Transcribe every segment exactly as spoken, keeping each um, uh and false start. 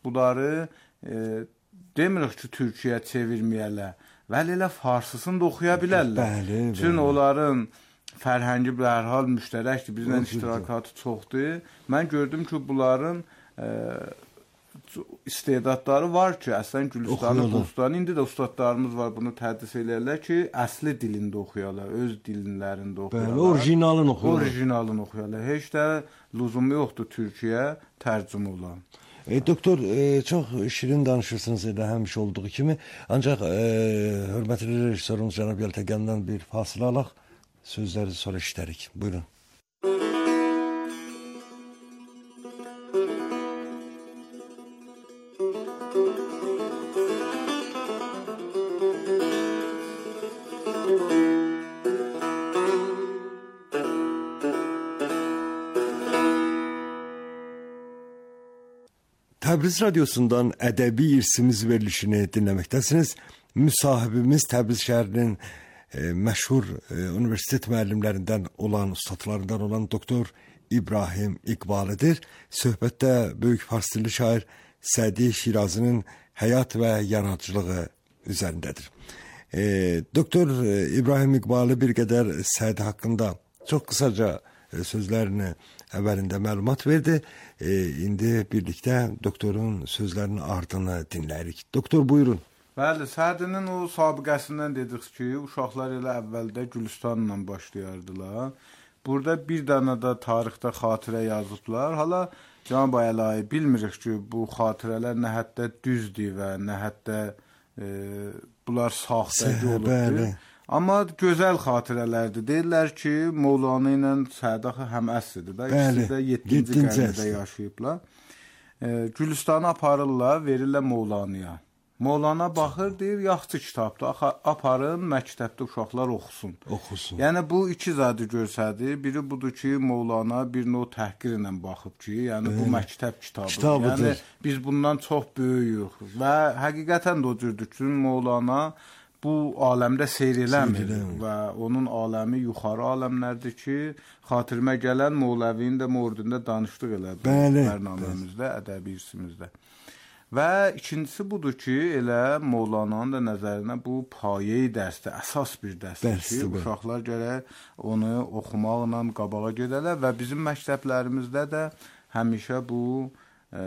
bunları e, demirik ki, Türkiyə çevirməyələr. Vəli elə farsısını da oxuya bilərlər. Bəli, Çünki bəli. onların fərhəngi bir hər hal müştərəkdir, bizlə iştirakatı çoxdur. Mən gördüm ki, bunların e, istedadları var ki, əslən Gülüstanı, Gülüstanı, indi də ustadlarımız var, bunu tədris edirlər ki, əsli dilində oxuyarlar, öz dillərində oxuyarlar. Bəli, orijinalını oxuyarlar. Orijinalını oxuyarlar. Heç də lüzumu yoxdur Türkiyə tərcümə olan. E, doktor, e, çox şirin danışırsınız elə həmişə olduğu kimi. Ancaq e, hörmətli rejissorumuz cənab Yeltəgəndən bir fasilə alaq, sözləri sonra işlərik. Buyurun. Təbriz Radyosu'ndan ədəbi irsimiz verilişini dinləməkdəsiniz. Müsahibimiz Təbriz şəhərinin e, məşhur e, universitet müəllimlərindən olan, ustadlarından olan doktor İbrahim İqbalıdır. Söhbətdə böyük fars dilli şair Sədi Şirazinin həyat və yaradıcılığı üzərindədir. E, doktor İbrahim İqbalı bir qədər Sədi haqqında çox qısaca e, sözlərini əvvəlində məlumat verdi. E, indi birlikdə doktorun sözlərinin ardını dinləyirik. Doktor, buyurun. Bəli, Sədinin o sabiqəsindən dedik ki, uşaqlar elə əvvəldə Gülüstanla başlayardılar. Burada bir dənə də tarixdə xatirə yazıblar. Hala Cənab Əlayi bilmirik ki, bu xatirələr nə həddə düzdür və nə həddə e, bunlar saxtəci olubdur. Amma gözəl xatirələrdir. Deyirlər ki, Mövlana ilə Sədaxı həm əsridir də. İkisi də yeddinci qəmdə yaşayıblar. E, Gülüstanı aparırlar, verirlər Mövlanaya. Mövlana baxır, deyir, yaxşı kitabdır. Aparın, məktəbdə uşaqlar oxusun. Oxusun. Yəni, bu iki zadı görsədir. Biri budur ki, Mövlana bir növ təhqir ilə baxıb ki, yəni bu məktəb kitabıdır. Kitabıdır. Yəni, biz bundan çox böyüyük. Və həqiqətən də o cürdür ki, Mövlana bu aləmdə seyr eləmir və onun aləmi yuxarı aləmlərdir ki, xatirimə gələn Moğləvinin də mordunda danışdıq elə bu bərnaməmizdə, ədəbi irsimizdə. Və ikincisi budur ki, elə Mövlananın da nəzərinə bu payeyi dərsdir, əsas bir dərsdir ki, uşaqlar gərək onu oxumaqla qabağa gedələr və bizim məktəblərimizdə də həmişə bu e,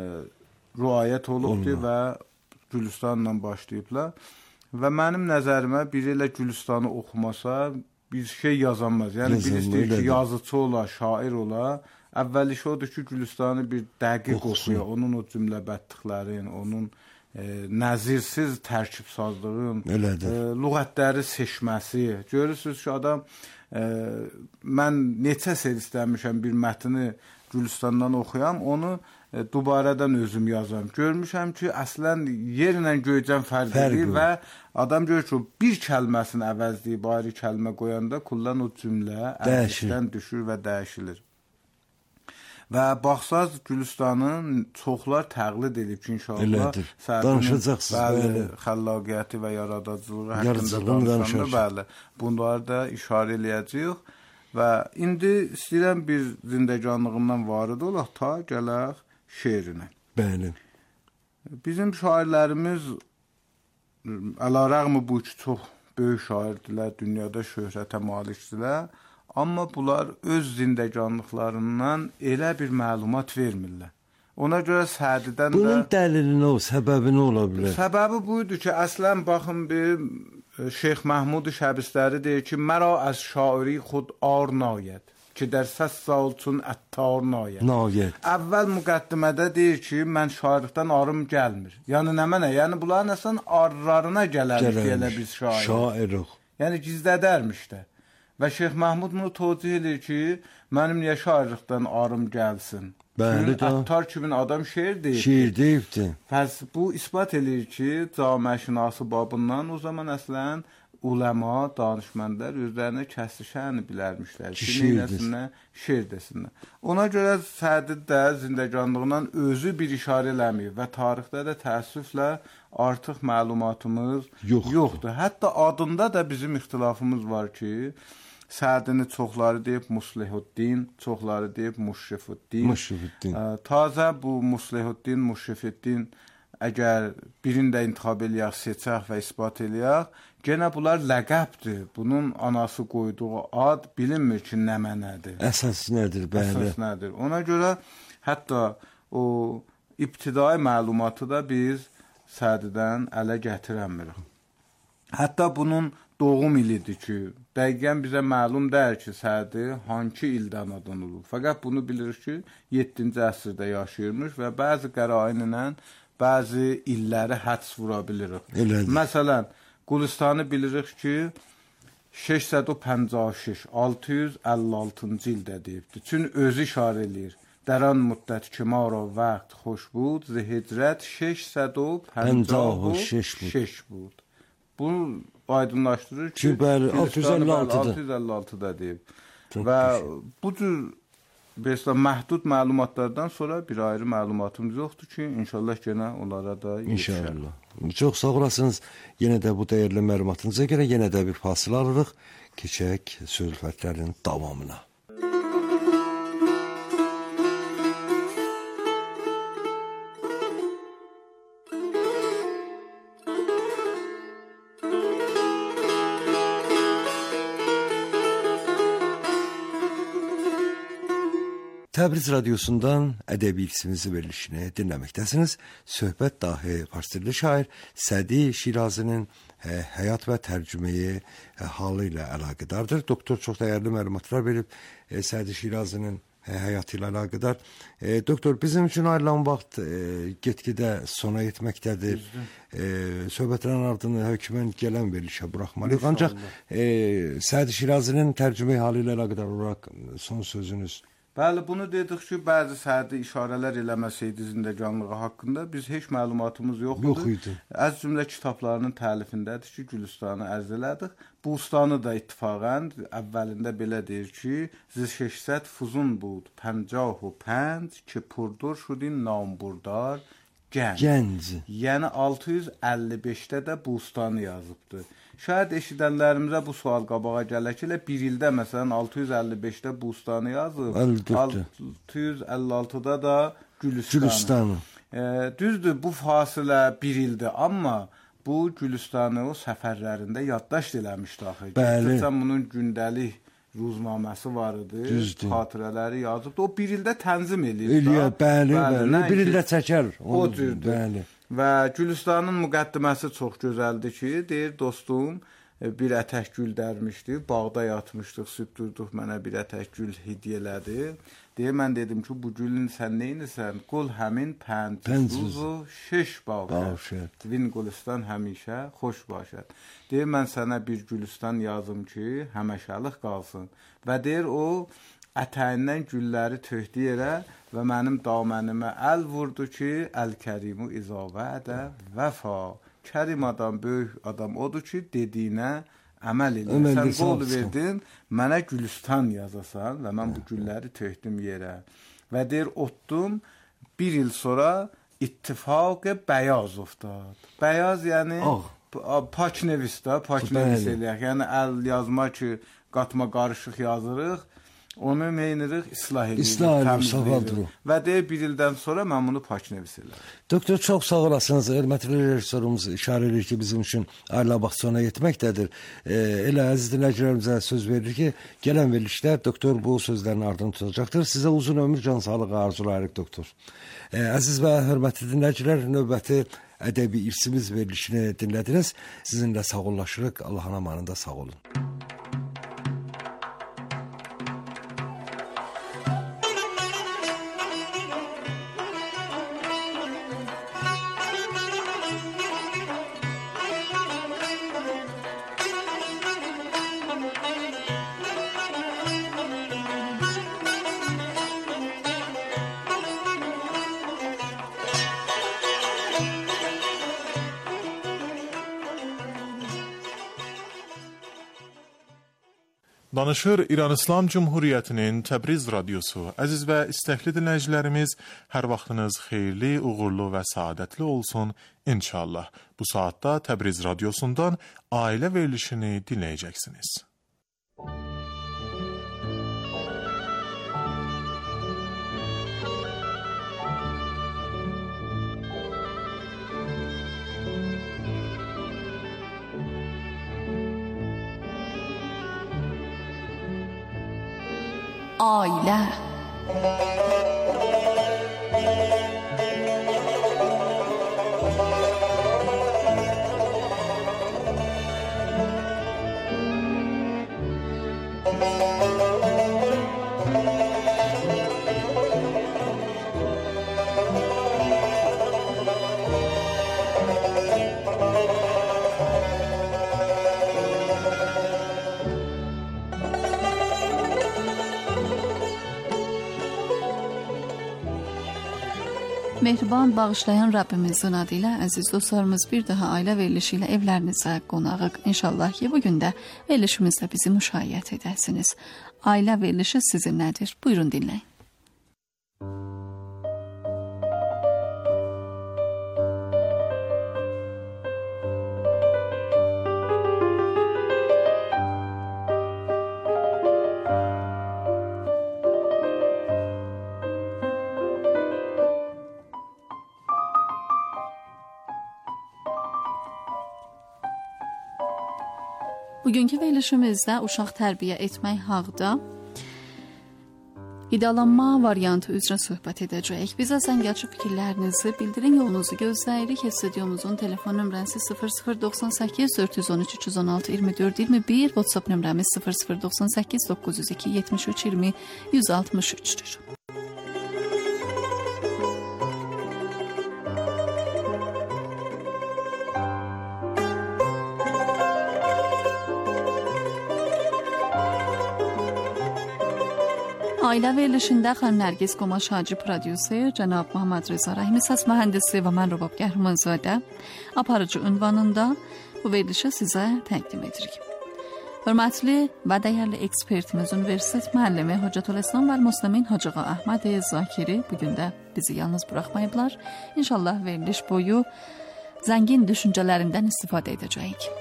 ruayət olubdur və Gülüstanla başlayıblar. Və mənim nəzərimə biri elə Gülüstanı oxumasa bir şey yazanmaz. Yəni bir istəyir ki, yazıcı ola, şair ola. Əvvəl iş odur ki, Gülüstanı bir dəqiq oxuya, onun o cümləbətliklərin, onun e, nəzirsiz tərkibsazlığın, e, lüğətləri seçməsi. Görürsünüz ki, adam, e, mən neçə sel istəmişəm bir mətni Gülüstandan oxuyam, onu e, dubarədən özüm yazam. Görmüşəm ki, əslən yerlə göycən fərq edir və adam görür ki, bir kəlməsini əvəzləyib ayrı kəlmə qoyanda kullan o cümlə ərkdən düşür və dəyişilir. Və baxsaz Gülüstanın çoxlar təqlid edib ki, inşallah Sədinin xəllaqiyyəti və yaradıcılığı haqqında danışanda, bəli, bunları da işarə eləyəcəyik. Və indi istəyirəm bir zindəganlığından varid olaq ta gələk şeirinə. Bəli. Bizim şairlərimiz əlarəğmi bu ki, çox böyük şairdirlər, dünyada şöhrətə malikdirlər, amma bunlar öz zindəganlıqlarından elə bir məlumat vermirlər. Ona görə Sədidən də... Bunun dəlili nə o, səbəbi nə ola bilər? Səbəbi buydu ki, əslən baxın bir Şeyx Məhmud Şəbistəri deyir ki, mərə əz şairi xud ar nayəd ki, der səs salçun əttar nayəd. Nayəd. Əvvəl müqəddimədə deyir ki, mən şairlikdən arım gəlmir. Yəni nə mənə? Yəni bunların əslən arlarına gələrmiş deyələ biz şair. Şairuq. Yəni gizlədərmiş də. Və Şeyx Məhmud bunu tövcih edir ki, mənim niyə şairlikdən arım gəlsin? Bəli, Əttar kimin adam şeir deyib. Şeir deyibdi. Pəs bu isbat edir ki, camiə-şinası babından o zaman əslən uləma, danışmənlər özlərinə kəsişəni bilərmişlər ki, neynəsinlər, şeir desinlər. Ona görə Sədi də zindəganlığından özü bir işarə eləmir və tarixdə də təəssüflə artıq məlumatımız yoxdur. yoxdur. Hətta adında da bizim ixtilafımız var ki, Sədini çoxları deyib Muslihuddin, çoxları deyib Muşrifuddin. Muşrifuddin. Tazə bu Muslihuddin, Muşrifuddin əgər birini də intiqab eləyək, seçək və isbat eləyək, genə bunlar ləqəbdir. Bunun anası qoyduğu ad bilinmir ki, nə mənədir. Əsas nədir? Bəli. Əsas nədir? Ona görə hətta o ibtidai məlumatı da biz Sədidən ələ gətirəmirik. Hətta bunun doğum ilidir ki, dəqiqən bizə məlum deyil ki, Sədi hangi ildən adan olub. Fəqət bunu bilirik ki, yeddinci əsrdə yaşayırmış və bəzi qərain ilə bəzi illəri hədс vura bilirik. Elədir. Məsələn, Qulistanı bilirik ki, səks yüz pəncah şəş, altı yüz əlli altıncı ildə deyibdir. Çün özü işarə eləyir. Dərən müddət ki, mara vaxt xoş bud, zihicrət səks yüz pəncah şəş bud. Bu aydınlaşdırır ki, bəli, altı yüz əlli altıda. altı yüz əlli altıda deyib. Və bu cür Mesela məhdud məlumatlardan sonra bir ayrı məlumatımız yoxdur ki, inşallah yenə onlara da yetişər. İnşallah. Çox sağ olasınız. Yenə də bu dəyərli məlumatınıza görə yenə də bir fasilə alırıq. Keçək söhbətlərin davamına. Təbriz radiosundan ədəbi irsimizi verilişini dinləməkdəsiniz. Söhbət dahi farsdilli şair Sədi Şirazinin hə, həyat və tərcüməyi hə, halı ilə əlaqədardır. Doktor çox dəyərli məlumatlar verib e, Sədi Şirazinin hə, həyatı ilə əlaqədar. E, doktor, bizim üçün ayrılan vaxt e, get-gedə sona yetməkdədir. E, söhbətlərin ardını hökmən gələn verilişə buraxmalıyıq. Ancaq e, Sədi Şirazinin tərcüməyi halı ilə əlaqədar olaraq son sözünüz. Bəli, bunu dedik ki, bəzi Sədi işarələr eləməsəydi zindəganlığı haqqında biz heç məlumatımız yox idi. Yox idi. Az cümlə kitablarının təlifindədir ki, Gülüstanı ərz elədik. Bu ustanı da ittifaqən əvvəlində belə deyir ki, zişəşsət fuzun bud, pəncahu pənc ki purdur şudin namburdar gənc. Gənc. Yəni altı yüz əlli beşdə də bu ustanı yazıbdır. Şayad eşidənlərimizə bu sual qabağa gələ ki, bir ildə məsələn altı yüz əlli beşdə Bustanı yazıb, altı yüz əlli altıda da Gülüstanı. Gülüstanı. E, düzdür, bu fasilə bir ildir, amma bu Gülüstanı o səfərlərində yaddaşt eləmişdi axı. Bəli. Gətirsən bunun gündəlik ruznaməsi var idi, düzdür. Xatirələri yazıbdı. O bir ildə tənzim eləyib. Eləyir, bəli, bəli. bəli. Bir ildə çəkər. O cürdür. Bəli. Və Gülüstanın müqəddiməsi çox gözəldir ki, deyir, dostum, bir ətək gül dərmişdi, bağda yatmışdıq, süt durduq, mənə bir ətək gül hediyə elədi. Deyir, mən dedim ki, bu gülün sən neynirsən? Qul həmin pəncüzü şeş bağşət. Vin Gülistan həmişə xoş başət. Deyir, mən sənə bir Gülüstan yazım ki, həməşəlik qalsın. Və deyir, o ətəyindən gülləri töhdü yerə və mənim damənimə əl vurdu ki, Əl-Kərimu izavədə vəfa. Kərim adam, böyük adam odur ki, dediyinə əməl edir. Sən qol verdin, mənə Gülüstan yazasan və mən bu gülləri töhdüm yerə. Və deyir, otdum, bir il sonra ittifaq bəyaz uftad. Bəyaz yəni oh. Paç nevisdə, paç nevis eləyək. Yəni əl yazma ki, qatma qarışıq yazırıq. Onu meynirik, islah edirik, təmiz edirik. Və deyir, bir ildən sonra mən bunu pak nevis elərim. Doktor, çox sağ olasınız. Hörmətli rejissorumuz işarə edir ki, bizim üçün ayrılan vaxt sona yetməkdədir. E, elə əziz dinləyicilərimizə söz verir ki, gələn verilişdə doktor bu sözlərin ardını tutacaqdır. Sizə uzun ömür, can sağlığı arzulayırıq, doktor. E, əziz və hörmətli dinləyicilər, növbəti ədəbi irsimiz verilişini dinlədiniz. Sizinlə sağollaşırıq. Allahın amanında sağ olun. Danışır İran İslam Cumhuriyyətinin Təbriz radiosu. Əziz və istəkli dinləyicilərimiz, hər vaxtınız xeyirli, uğurlu və saadətli olsun inşallah. Bu saatda Təbriz radiosundan ailə verilişini dinləyəcəksiniz. Ailə. Mehriban bağışlayan Rabbimizin adı ilə əziz dostlarımız, bir daha ailə verilişi ilə evlərinizə qonağıq. İnşallah ki, bugün də verilişimizdə bizi müşayiət edəsiniz. Ailə verilişi sizin nədir? Buyurun dinləyin. Bugünkü verilişimizdə uşaq tərbiyə etmək haqda qidalanma variantı üzrə söhbət edəcəyik. Bizə səngəlçi fikirlərinizi bildirin, yolunuzu gözləyirik. Studyomuzun telefon nömrəsi sıfır sıfır doxsan səkkiz dörd yüz on üç üç yüz on altı iyirmi dörd iyirmi bir, WhatsApp nömrəmiz sıfır sıfır doxsan səkkiz doqquz yüz iki yetmiş üç iyirmi yüz altmış üçdür. Ailə verilişində xanım Nərgiz Qomaş Hacı prodüser, cənab Muhammed Reza Rəhimi səs mühəndisi və mən Rubab Qəhrəmanzadə aparıcı ünvanında bu verilişi sizə təqdim edirik. Hörmətli və dəyərli ekspertimiz, universitet müəllimi Hocatülislam və Müslimin Hacı Əhməd Zakiri bugün də bizi yalnız buraxmayıblar. İnşallah veriliş boyu zəngin düşüncələrindən istifadə edəcəyik.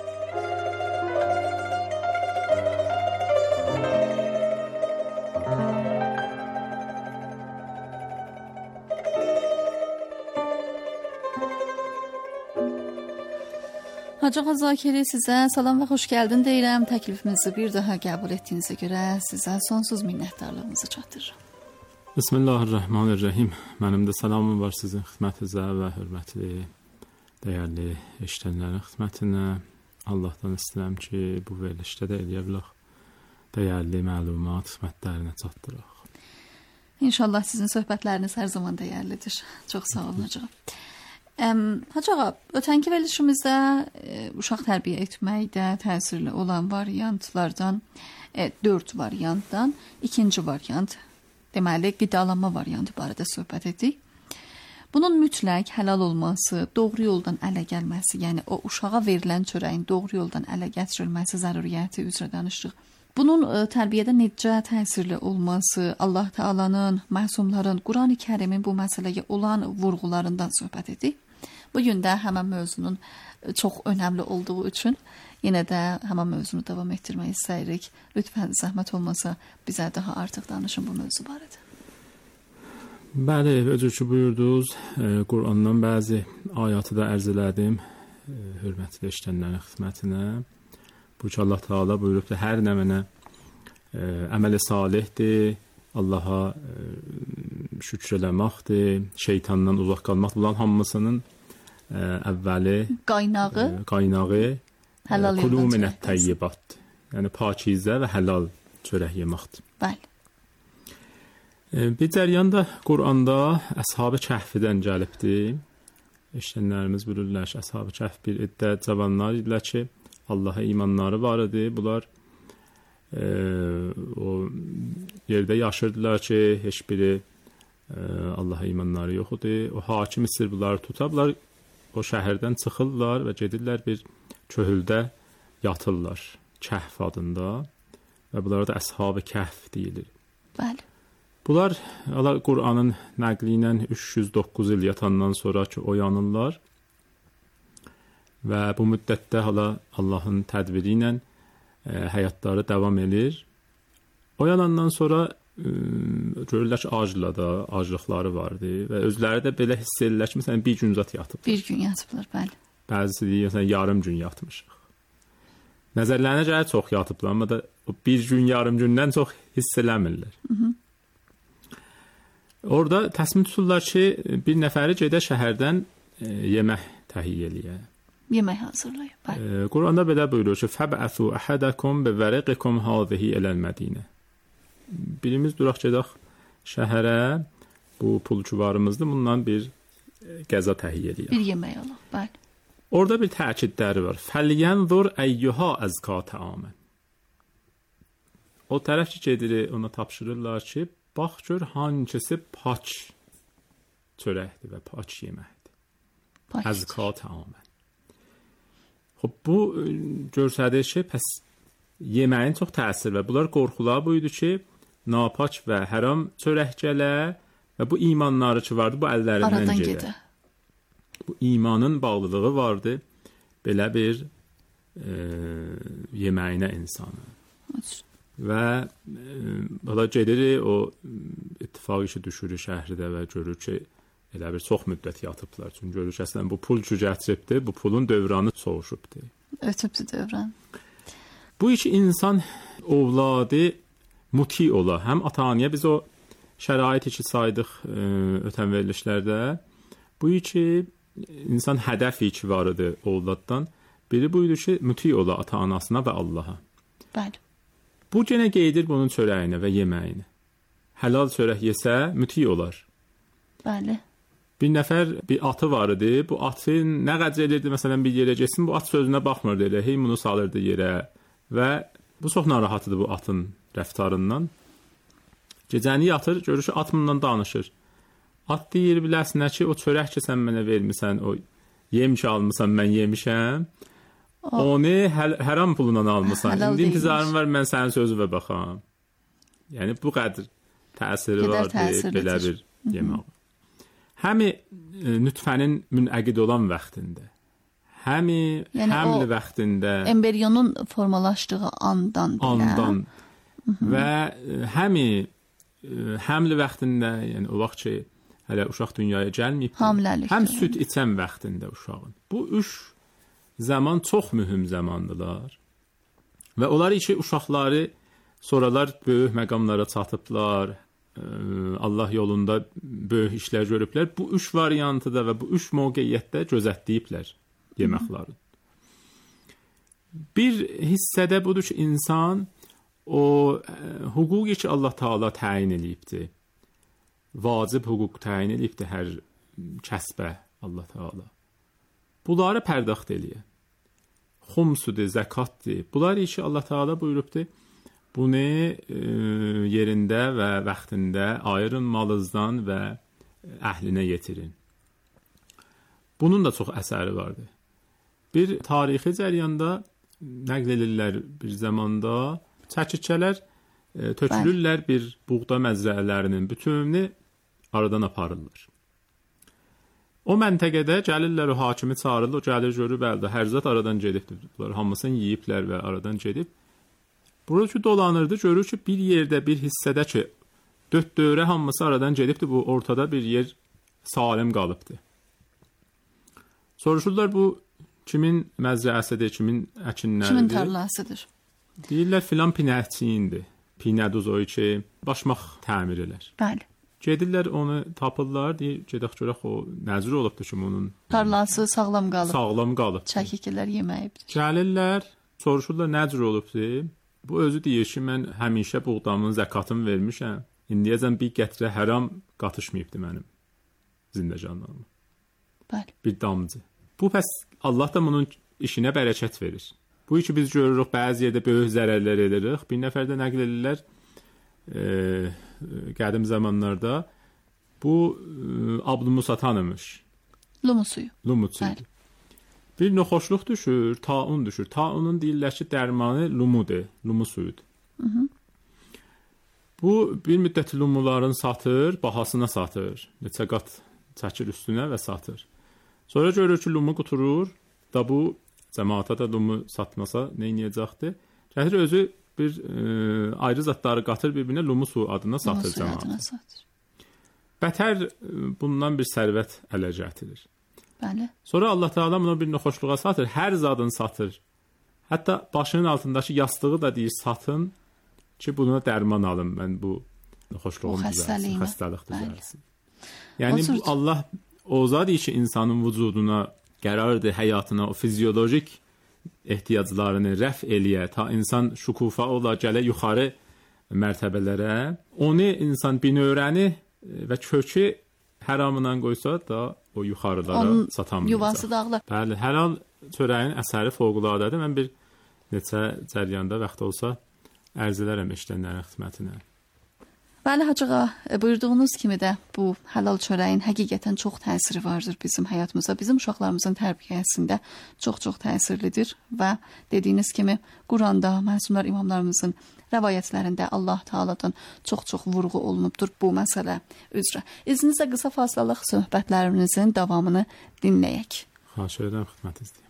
Hacı Zakiri, sizə salam və xoş gəldin deyirəm. Təklifimizi bir daha qəbul etdiyinizə görə sizə sonsuz minnətdarlığımızı çatdırıram. Bismillahirrahmanirrahim. Mənim də salamım var sizin xidmətinizə və hörmətli, dəyərli eşidənlərin xidmətinə. Allahdan istəyirəm ki, bu verilişdə də eləyə bilək dəyərli məlumat xidmətlərinə çatdıraq. İnşallah sizin söhbətləriniz hər zaman dəyərlidir. Çox sağ olun hocam. Hacı ağa, ötənki verilişimizdə e, uşaq tərbiyə etməkdə təsirli olan variantlardan, e, dörd variantdan ikinci variant, deməli qidalanma variantı barədə söhbət etdik. Bunun mütləq həlal olması, doğru yoldan ələ gəlməsi, yəni o uşağa verilən çörəyin doğru yoldan ələ gətirilməsi zəruriyyəti üzrə danışdıq. Bunun e, tərbiyədə necə təsirli olması, Allah Taalanın, məsumların, Qurani Kərimin bu məsələyə olan vurğularından söhbət etdik. Bugün də həmən mövzunun çox önəmli olduğu üçün yenə də həmən mövzunu davam etdirmək istəyirik. Lütfən zəhmət olmasa bizə daha artıq danışın bu mövzu barədə. Bəli, özür ki buyurdunuz. E, Qurandan bəzi ayatı da ərz elədim e, hörmətli eşidənlərin xidmətinə. Bu ki Allah Taala buyurub ki, hər nə mənə e, əməli salihdir, Allaha e, şükür eləməkdir, şeytandan uzaq qalmaq. Bunların hamısının Ə, əvvəli qaynağı, ə, qaynağı həlal kulu minət təyyibat, yəni pakizə və həlal çörək yeməkdir. Bəli. Ə, bir cəryan da Quranda Əshab-ı Kəhfdən gəlibdir. Eşidənlərimiz bilirlər ki, Əshab-ı Kəhf bir iddə cavanlar idilər ki, Allaha imanları var idi. Bunlar ə, o yerdə yaşırdılar ki, heç biri ə, Allaha imanları yox idi. O hakim istir bunları tutablar. O şəhərdən çıxırlar və gedirlər bir köhüldə yatırlar, Kəhf adında və bunlara da Əshab-ı Kəhf deyilir. Bəli. Bunlar Allah Qur'anın nəqli ilə üç yüz doqquz il yatandan sonra ki oyanırlar və bu müddətdə hala Allahın tədbiri ilə e, həyatları davam edir. Oyanandan sonra görürlər ki, acıla da, acılıqları vardı və özləri də belə hiss edirlər ki, məsələn, bir gün zat yatıblar. Bir gün yatıblar, bəli. Bəzisi deyir, məsələn, yarım gün yatmışıq. Nəzərlərinə gəlir çox yatıblar, amma da o bir gün, yarım gündən çox hiss eləmirlər. Hı -hı. Orada təsmin tuturlar ki, bir nəfəri gedə şəhərdən e, yemək təhiyyə eləyə. Yemək hazırlayır. E, Quranda belə buyurur ki, "Fəb'əsu əhədəkum bivərəqikum hazihi iləl-Mədinə." Birimiz duraq gedək şəhərə, bu pulçuvarımızdır, bundan bir qəza təhiyyə eləyək. Bir yemək alaq, bəli. Orada bir təkidləri var. "Fəlyanzur əyyuha əzka təamən." O tərəf ki, gedir, ona tapşırırlar ki, bax gör hangisi pak çörəkdir və pak yeməkdir. Əzka təamən. Xub, bu görsədir ki, pəs yeməyin çox təsir və bunlar qorxular buydu ki, napak və haram çörək gələ və bu imanları ki vardı, bu əllərindən gedə. Bu imanın bağlılığı vardı belə bir e, yeməyinə insanın. Və e, bala gedir, o ittifaq işi düşür şəhərdə və görür ki, elə bir çox müddət yatıblar. Çünki görür ki, əslən bu pul cücətçibdir, bu pulun dövranı soğuşubdur. Ötübdür dövran. Bu iki insan ovladı muti ola. Həm ata-anaya biz o şərait iki saydıq e, ötən verilişlərdə. Bu iki insan hədəf iki var idi ovladdan. Biri buydu ki, muti ola ata-anasına və Allaha. Bəli. Bu genə qeydir bunun çörəyini və yeməyini. Həlal çörək yesə muti olar. Bəli. Bir nəfər bir atı var idi. Bu atı nə qədər edirdi, məsələn bir yerə getsin, bu at sözünə baxmırdı elə. Hey bunu salırdı yerə və bu çox narahat idi bu atın rəftarından. Gecəni yatır, görür ki, at bundan danışır. At deyir, biləsinə ki, o çörək ki sən mənə vermisən, o yem ki almısan, mən yemişəm. O, onu həl, haram pulundan almısan. İndi intizarım var, mən sənin sözünə baxam. Yəni bu qədər təsiri var, belə bir yemək. Həmi e, nütfənin münəqid olan vaxtında, həmi yəni həmli vaxtında, embrionun formalaşdığı andan belə. Andan. Hı -hı. Və e, həmi e, həmli vaxtında, yəni o vaxt ki, hələ uşaq dünyaya gəlməyib, həm süd içən vaxtında uşağın. Bu üç zaman çox mühüm zamandılar. Və onlar iki uşaqları sonralar böyük məqamlara çatıblar. Allah yolunda böyük işlər görüblər. Bu üç variantıda və bu üç mövqeyiyyətdə gözətləyiblər yeməkləri. Bir hissədə budur ki, insan o hüquqi ki Allah Taala təyin eləyibdi. Vacib hüquq təyin eləyibdi hər kəsbə Allah Taala. Bunları pərdaxt eləyə. Xumsudur, zəkatdır. Bunlar ki Allah Taala buyurubdu. Bunu e, yerində və vaxtında ayırın malınızdan və əhlinə yetirin. Bunun da çox əsəri vardı. Bir tarixi cərəyanda nəql edirlər bir zamanda çəkikələr e, tökülürlər bir buğda məzrələrinin bütününü aradan aparırlar. O məntəqədə gəlirlər, o hakimi çağırırlar, o gəlir görür, bəldə hər zat aradan gedibdir. Bunlar hamısını yeyiblər və aradan gedib. Burada ki dolanırdı, görür ki bir yerdə, bir hissədə ki dörd dövrə hamısı aradan gedibdir, bu ortada bir yer salim qalıbdı. Soruşurlar bu kimin məzrəsidir, kimin əkinləridir? Kimin tarlasıdır? Deyirlər filan pinəkçiyindir. Pinəduz o ki başmaq təmir elər. Bəli. Gedirlər onu tapırlar, deyir gedək görək o nəzir olubdu ki onun tarlası sağlam qalıb. Sağlam qalıb. Çəkiklər yeməyibdir. Gəlirlər, soruşurlar nəzir olubdu? Bu özü deyir ki, mən həmişə buğdamın zəkatını vermişəm. İndiyəcən bir qətrə haram qatışmayıbdı mənim zindəcanlarıma. Bəli. Bir damcı. Bu pəs Allah da bunun işinə bərəkət verir. Bu iki biz görürük, bəzi yerdə böyük zərərlər edirik. Bir nəfər də nəql edirlər e, qədim zamanlarda bu e, Abdülmusa tanımış. Lumusuyu. Lumutuydu. Bir noxoşluq düşür, taun düşür. Taunun deyirlər ki, dərmanı lumudur, lumu suyudur. Hı -hı. Bu bir müddət lumuların satır, bahasına satır. Neçə qat çəkir üstünə və satır. Sonra görür ki, lumu quturur, da bu cəmaata da lumu satmasa nə edəcəkdir? Gətir özü bir e, ayrı zatları qatır bir-birinə lumu su adına satır cəmaata. Bətər bundan bir sərvət ələ gətirir. Bəli. Sonra Allah Taala buna bir noxoşluğa satır, hər zadın satır. Hətta başının altındakı yastığı da deyir satın ki, buna dərman alın, mən bu xoşluğum düzəlsin, xəstəlıq düzəlsin. Yəni bu Allah o zat ki, insanın vücuduna qərardır, həyatına, o fizyolojik ehtiyaclarını rəf eləyə, ta insan şükufa ola, gələ yuxarı mərtəbələrə, onu insan binövrəni və kökü həramından qoysa da o yuxarılara satamayacaq. Yuvası dağlar. Bəli, həlal çörəyin əsəri fövqəladadır. Mən bir neçə cəriyanda vaxt olsa ərz edərəm eşidənlərin xidmətinə. Bəli, Hacı ağa, buyurduğunuz kimi də bu halal çörəyin həqiqətən çox təsiri vardır bizim həyatımıza, bizim uşaqlarımızın tərbiyəsində çox-çox təsirlidir və dediyiniz kimi Quranda, məsumlar imamlarımızın rəvayətlərində Allah Taala'dan çox-çox vurğu olunubdur bu məsələ üzrə. İzninizlə qısa fasilalıq söhbətlərimizin davamını dinləyək. Xahiş edirəm, xidmətinizdəyim.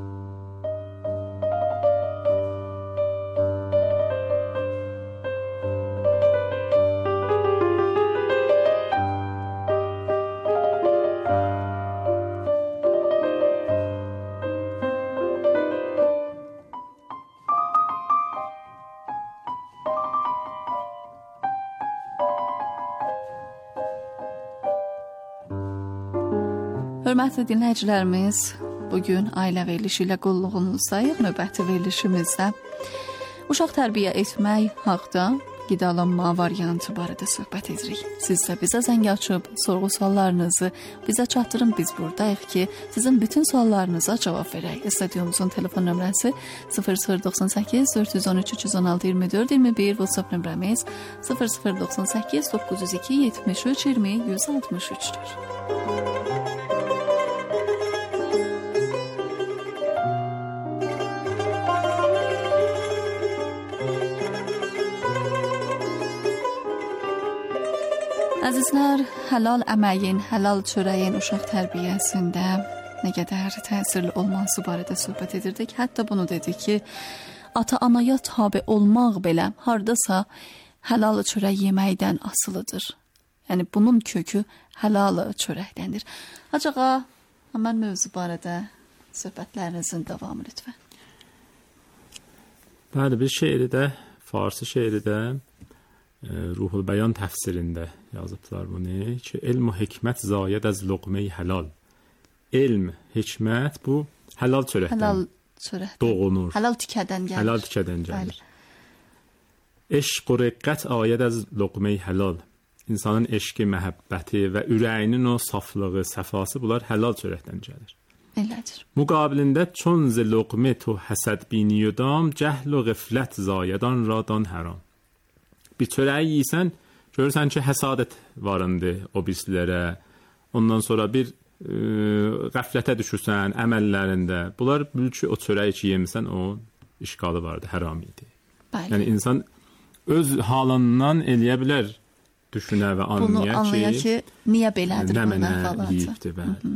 Hörmətli dinləyicilərimiz, bugün ailə verilişi ilə qulluğunuzdayıq. Növbəti verilişimizdə uşaq tərbiyə etmək haqda qidalanma variantı barədə söhbət edirik. Siz də bizə zəng açıb sorğu suallarınızı bizə çatdırın. Biz buradayıq ki, sizin bütün suallarınıza cavab verək. Stadiyumuzun telefon nömrəsi sıfır sıfır doxsan səkkiz dörd yüz on üç üç yüz on altı iyirmi dörd iyirmi bir, WhatsApp nömrəmiz sıfır sıfır doxsan səkkiz doqquz yüz iki yetmiş üç iyirmi yüz altmış üçdür. Əzizlər, halal əməyin, halal çörəyin uşaq tərbiyəsində nə qədər təsirli olması barədə söhbət edirdik. Hətta bunu dedik ki, ata-anaya tabe olmaq belə hardasa halal çörək yeməkdən asılıdır. Yəni bunun kökü halal çörəkdəndir. Hacı ağa, həmən mövzu barədə söhbətlərinizin davamı lütfən. Bəli, bir şeiri də, Farsi şeiri də Ruhul Bəyan təfsirində yazıblar bunu ki, elm və hikmət zayəd az luqmə-i halal. Elm, hikmət bu halal çörəkdən halal çörəkdən doğunur. Halal tikədən gəlir. Halal tikədən gəlir. Eşq və riqqət ayəd az luqmə-i halal. İnsanın eşqi, məhəbbəti və ürəyinin o saflığı, səfası bunlar halal çörəkdən gəlir. Elədir. Müqabilində çon z luqmə tu həsəd biniyudam, cəhl və qiflət zayədan radan haram. Bir çörəyi yiysən, görürsən ki, həsadət varındı o birisilərə. Ondan sonra bir e, qəflətə düşürsən əməllərində. Bunlar bülkü o çörəyi ki, yemisən, o işqalı vardı, haram idi. Bəli. Yəni insan öz halından eləyə bilər, düşünə və anlaya ki, bunu anlaya ki, niyə belədir nə bu mənə yiyibdir. Bəli.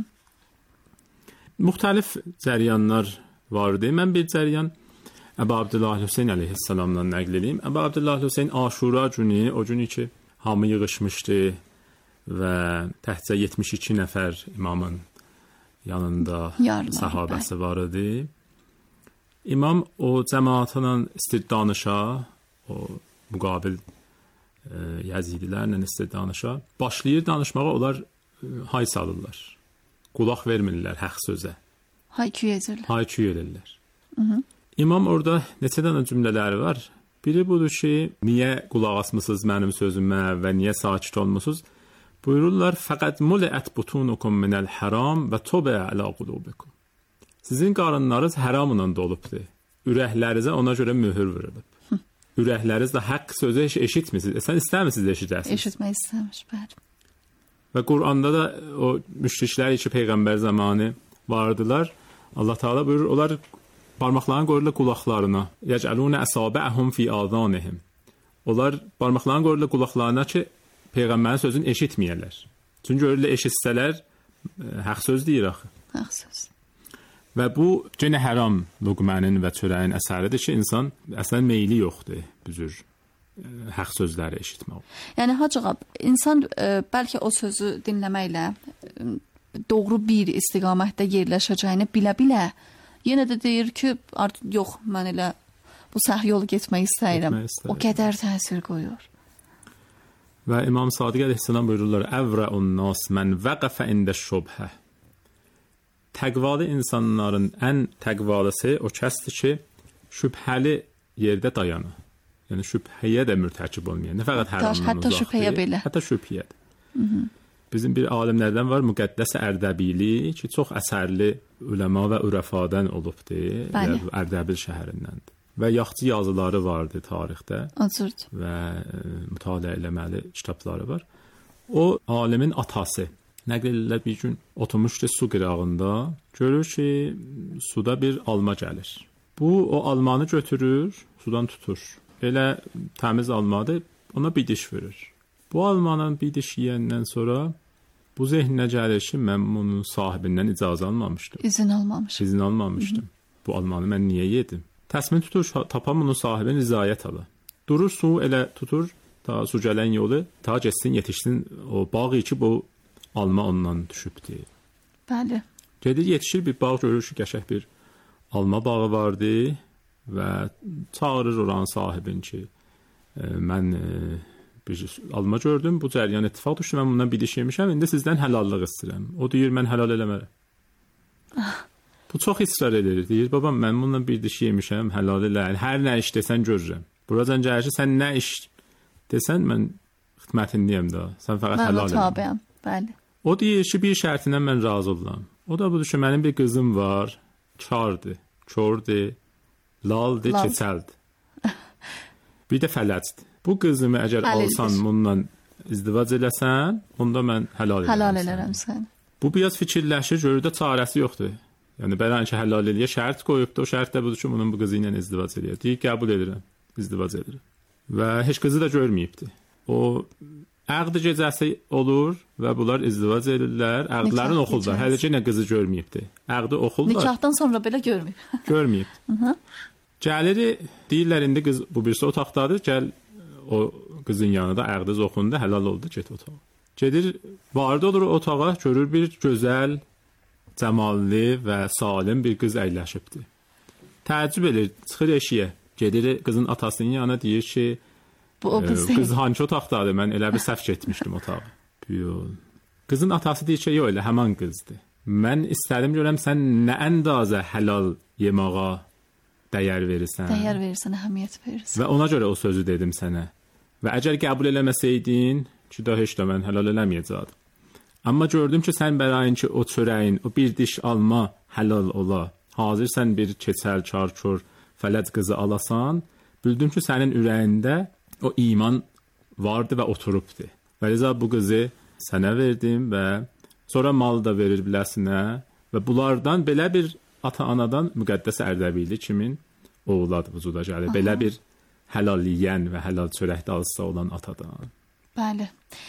Müxtəlif cəryanlar vardı. Mən bir cəryan Əbu Abdullah Hüseyn əleyhissalamdan nəql edeyim. Əbu Abdullah Hüseyn Aşura günü, o günü ki, hamı yığışmışdı və təhcə yetmiş iki nəfər imamın yanında Yarlar, sahabəsi var idi. İmam o cəmaatla istir danışa, o müqabil e, Yəzidilərlə istir danışa. Başlayır danışmağa, onlar e, hay salırlar. Qulaq vermirlər haqq sözə. Hay-küy edirlər. Hay-küy edirlər. İmam orada neçə dənə cümlələri var. Biri budur ki, niyə qulaq asmısınız mənim sözümə və niyə sakit olmusunuz? Buyururlar, fəqət muliət butunukum minəl haram və tobə ələ qulubikum. Sizin qarınlarınız haramla dolubdur. Ürəklərinizə ona görə möhür vurulub. Ürəkləriniz də haqq sözü heç eşitmirsiniz. E, sən istəmirsiniz eşidəsiniz. Eşitmək istəmiş, bəli. Və Quranda da o müşriklər ki, Peyğəmbər zamanı vardılar. Allah Teala buyurur, onlar barmaqlarını qoyurlar qulaqlarına. Yəcəlunə əsabəəhum fi azanihim. Onlar barmaqlarını qoyurlar qulaqlarına ki, Peyğəmbərin sözünü eşitməyərlər. Çünki öyle eşitsələr, haqq söz deyir axı. Haqq söz. Və bu yenə haram luqmənin və çörəyin əsəridir ki, insan əslən meyli yoxdur bu cür haqq sözləri eşitmək. Yəni Hacı ağa, insan e, bəlkə o sözü dinləməklə e, doğru bir istiqamətdə yerləşəcəyini bilə-bilə yenə də deyir ki, artıq yox, mən elə bu səhv yolu getmək istəyirəm. Getmək istəyirəm. O qədər təsir qoyur. Və İmam Sadiq əleyhissalam buyururlar: "Əvra'un nas mən vaqafa ində şubhə." Təqvalı insanların ən təqvalısı o kəsdir ki, şübhəli yerdə dayanır. Yəni şübhəyə də mürtəkib olmayan. Nə fəqət həramdan uzaq. Hətta şübhəyə belə. Hətta şübhəyə. Bizim bir alimlərdən var, Müqəddəs Ərdəbili, ki, çox əsərli üləma və ürəfadan olubdur. Bəli. Ərdəbil şəhərindəndir. Və yaxçı yazıları vardı tarixdə. Azurd. Və e, mütaliə eləməli kitabları var. O alimin atası nəql edirlər, bir gün oturmuşdu su qırağında, görür ki, suda bir alma gəlir. Bu o almanı götürür, sudan tutur. Elə təmiz almadır, ona bir diş verir. Bu almanın bir diş yeyəndən sonra bu zehninə gəlir ki, mən bunun sahibindən icazə almamışdım. İzin almamışdım. İzin almamışdım. Hı -hı. Bu almanı mən niyə yedim? Təsmin tutur, tapam bunun sahibinin rızayət ala. Durur, su elə tutur, ta su gələn yolu, ta getsin, yetişsin o bağ ki, bu alma ondan düşübdür. Bəli. Gedir, yetişir bir bağ, görür ki, qəşəng bir alma bağı vardı və çağırır oranın sahibini ki, e, mən e, bir alma gördüm, bu cəryan ittifaq düşdü, mən bundan bir diş yemişəm, indi sizdən həlallıq istəyirəm. O deyir, mən həlal eləmərəm. Bu çox israr edir. Deyir, babam, mən bundan bir diş yemişəm, həlal elə. Hər nə iş desən görürəm. Buradan gəlir ki, sən nə iş desən, mən xidmətindəyəm da. Sən fəqət mən həlal elə. Mən tabiyəm, bəli. O deyir ki, bir şərtindən mən razı olam. O da budur ki, mənim bir qızım var, kardır, kördir, laldır, Lal. keçəldir. Bir də fələcdir. Bu qızımı əgər Əlildir. alsan, bundan izdivac eləsən, onda mən həlal elərəm. Həlal elərəm sən. Bu biraz fikirləşir, görür də çarəsi yoxdur. Yəni belən ki, həlal eləyə şərt qoyubdu. O şərt də budur ki, bunun bu qızı ilə izdivac eləyir. Deyir, qəbul edirəm, izdivac edirəm. Və heç qızı da görməyibdi. O əqd gecəsi olur və bunlar izdivac edirlər. Əqdlərini oxulurlar. Hələ ki, nə qızı görməyibdi. Əqdi oxulurlar. Nikahdan sonra belə görməyib. Görməyib. Gəlir, deyirlər, indi qız bu birisi otaqdadır, gəl o qızın yanında əqdiz oxundu, həlal oldu, get otağa. Gedir, vardı olur otağa, görür bir gözəl, cəmallı və salim bir qız əyləşibdi. Təəccüb edir, çıxır eşiyə, gedir qızın atasının yanına, deyir ki, bu o qız deyil. Qız hansı otaqdadır, mən elə bir səhv getmişdim otağa. Qızın atası deyir ki, yox, elə həman qızdır. Mən istədim görəm, sən nə əndazə həlal yemağa dəyər verirsən. Dəyər verirsən, əhəmiyyət verirsən. Və ona görə o sözü dedim sənə. Və əgər qəbul eləməsəydin, ki, da heç də mən həlal eləməyəcəkdim. Amma gördüm ki, sən bərayin ki, o çörəyin, o bir diş alma həlal ola, hazırsən bir keçəl, çarkör, fələc qızı alasan, bildim ki, sənin ürəyində o iman vardı və oturubdu. Və liza bu qızı sənə verdim və sonra mal da verir biləsinə və bunlardan belə bir ata-anadan Müqəddəs Ərdəbili kimin oğladı vücuda gəlir. Aha. Belə bir həlal yeyən və həlal çörəkdə alsa olan atadan. Bəli.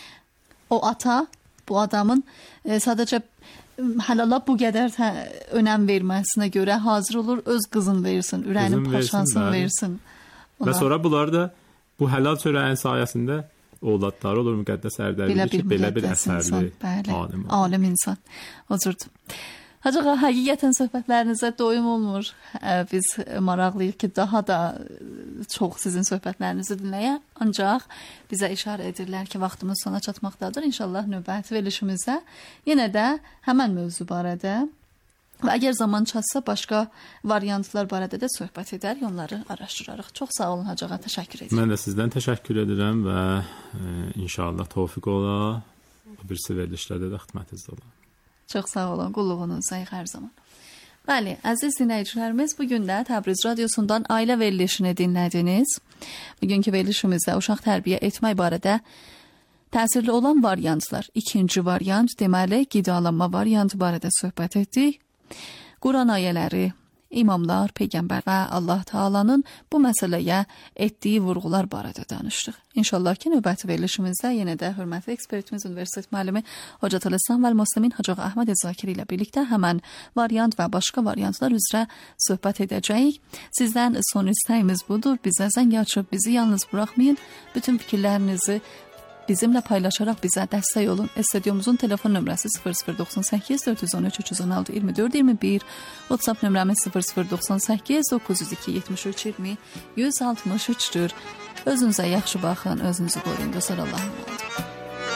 O ata bu adamın e, sadəcə həlala bu qədər önəm verməsinə görə hazır olur, öz qızın versin, ürəyinin paşansın versin. Ona. Və sonra bunlar da bu həlal çörəyin sayəsində oğladları olur Müqəddəs Ərdəbili ki, belə bir əsərli alim. Alim insan. Huzurdur. Hacı ağa, həqiqətən söhbətlərinizə doyum olmur. Biz maraqlıyıq ki, daha da çox sizin söhbətlərinizi dinləyə. Ancaq bizə işarə edirlər ki, vaxtımız sona çatmaqdadır. İnşallah növbəti verilişimizdə yenə də həmən mövzu barədə və əgər zaman çatsa başqa variantlar barədə də söhbət edər, onları araşdırarıq. Çox sağ olun Hacı ağa, təşəkkür edirəm. Mən də sizdən təşəkkür edirəm və e, inşallah tövfiq ola, o birisi verilişlərdə də xidmətinizdə ola. Çox sağ olun, qulluğunuzda hər zaman. Bəli, əziz dinləyicilərimiz, bugün də Təbriz Radiosundan ailə verilişini dinlədiniz. Bugünkü verilişimizdə uşaq tərbiyə etmək barədə təsirli olan variantlar. İkinci variant, deməli, qidalanma variantı barədə söhbət etdik. Quran ayələri, imamlar, peyğəmbər və Allah Taala'nın bu məsələyə etdiyi vurğular barədə danışdıq. İnşallah ki, növbəti verilişimizdə yenə də hörmətli ekspertimiz, universitet müəllimi Hocatül İslam və Müslimin Hacı Əhməd Zakir ilə birlikdə həmən variant və başqa variantlar üzrə söhbət edəcəyik. Sizdən son istəyimiz budur. Bizə zəng açıb bizi yalnız buraxmayın. Bütün fikirlərinizi bizimlə paylaşaraq bizə dəstək olun. Studyomuzun telefon nömrəsi sıfır sıfır doxsan səkkiz dörd yüz on üç üç yüz on altı iyirmi dörd iyirmi bir, WhatsApp nömrəmiz sıfır sıfır doxsan səkkiz doqquz yüz iki yetmiş üç iyirmi yüz altmış üçdür. Özünüzə yaxşı baxın, özünüzü qoruyun. Dostlar, Allah'a emanet olun.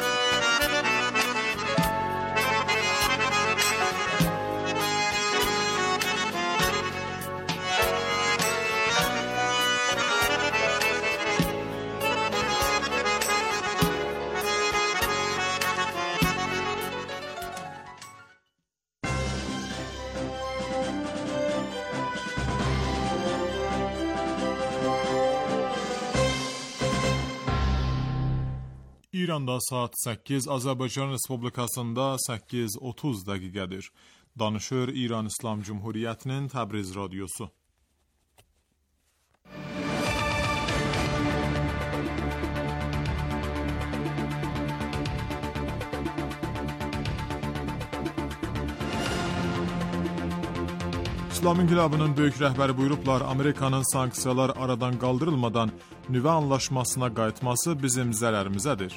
İranda saat səkkiz, Azərbaycan Respublikasında səkkiz otuz dəqiqədir. Danışır İran İslam Cumhuriyyətinin Təbriz radiosu. İslam İnqilabının böyük rəhbəri buyurublar, Amerikanın sanksiyalar aradan qaldırılmadan nüvə anlaşmasına qayıtması bizim zərərimizədir.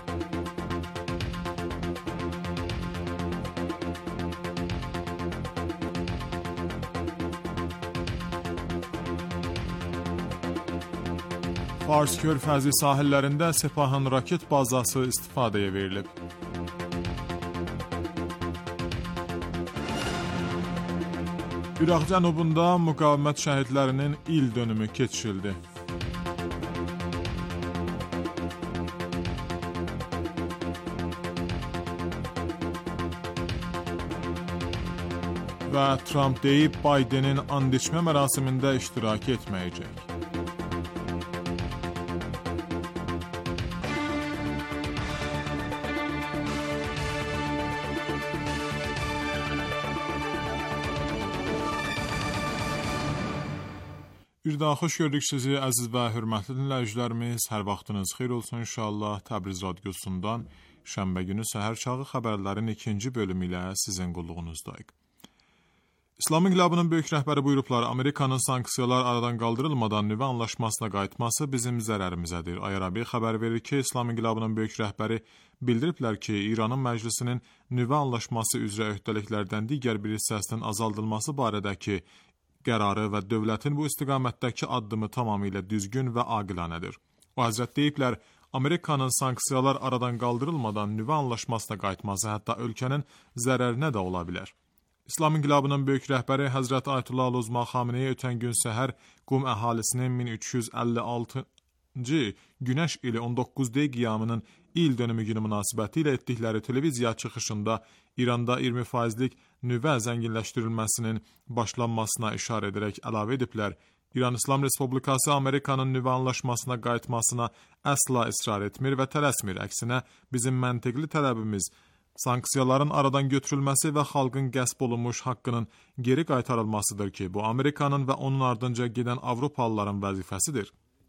Fars körfəzi sahillərində Sepahın raket bazası istifadəyə verilib. İraq cənubunda müqavimət şəhidlərinin il dönümü keçirildi. Və Trump deyib, Bidenin and içmə mərasimində iştirak etməyəcək. Bir daha xoş gördük sizi, əziz və hörmətli dinləyicilərimiz. Hər vaxtınız xeyir olsun inşallah. Təbriz radiosundan şənbə günü səhər çağı xəbərlərin ikinci bölümü ilə sizin qulluğunuzdayıq. İslam İnqilabının böyük rəhbəri buyurublar, Amerikanın sanksiyalar aradan qaldırılmadan nüvə anlaşmasına qayıtması bizim zərərimizədir. Ayarabi xəbər verir ki, İslam İnqilabının böyük rəhbəri bildiriblər ki, İranın məclisinin nüvə anlaşması üzrə öhdəliklərdən digər bir hissəsinin azaldılması barədəki qərarı və dövlətin bu istiqamətdəki addımı tamamilə düzgün və aqilənədir. O həzrət deyiblər, Amerikanın sanksiyalar aradan qaldırılmadan nüvə anlaşmasına qayıtması hətta ölkənin zərərinə də ola bilər. İslam İnqilabının böyük rəhbəri Həzrət Ayətullah Uzma Xameneyi ötən gün səhər Qum əhalisinin min üç yüz əlli altıncı Günəş ili on doqquzuncu qiyamının il dönümü günü münasibəti ilə etdikləri televiziya çıxışında İranda iyirmi faizlik nüvə zənginləşdirilməsinin başlanmasına işarə edərək əlavə ediblər. İran İslam Respublikası Amerikanın nüvə anlaşmasına qayıtmasına əsla israr etmir və tələsmir. Əksinə, bizim məntiqli tələbimiz sanksiyaların aradan götürülməsi və xalqın qəsb olunmuş haqqının geri qaytarılmasıdır ki, bu Amerikanın və onun ardınca gedən Avropalıların vəzifəsidir.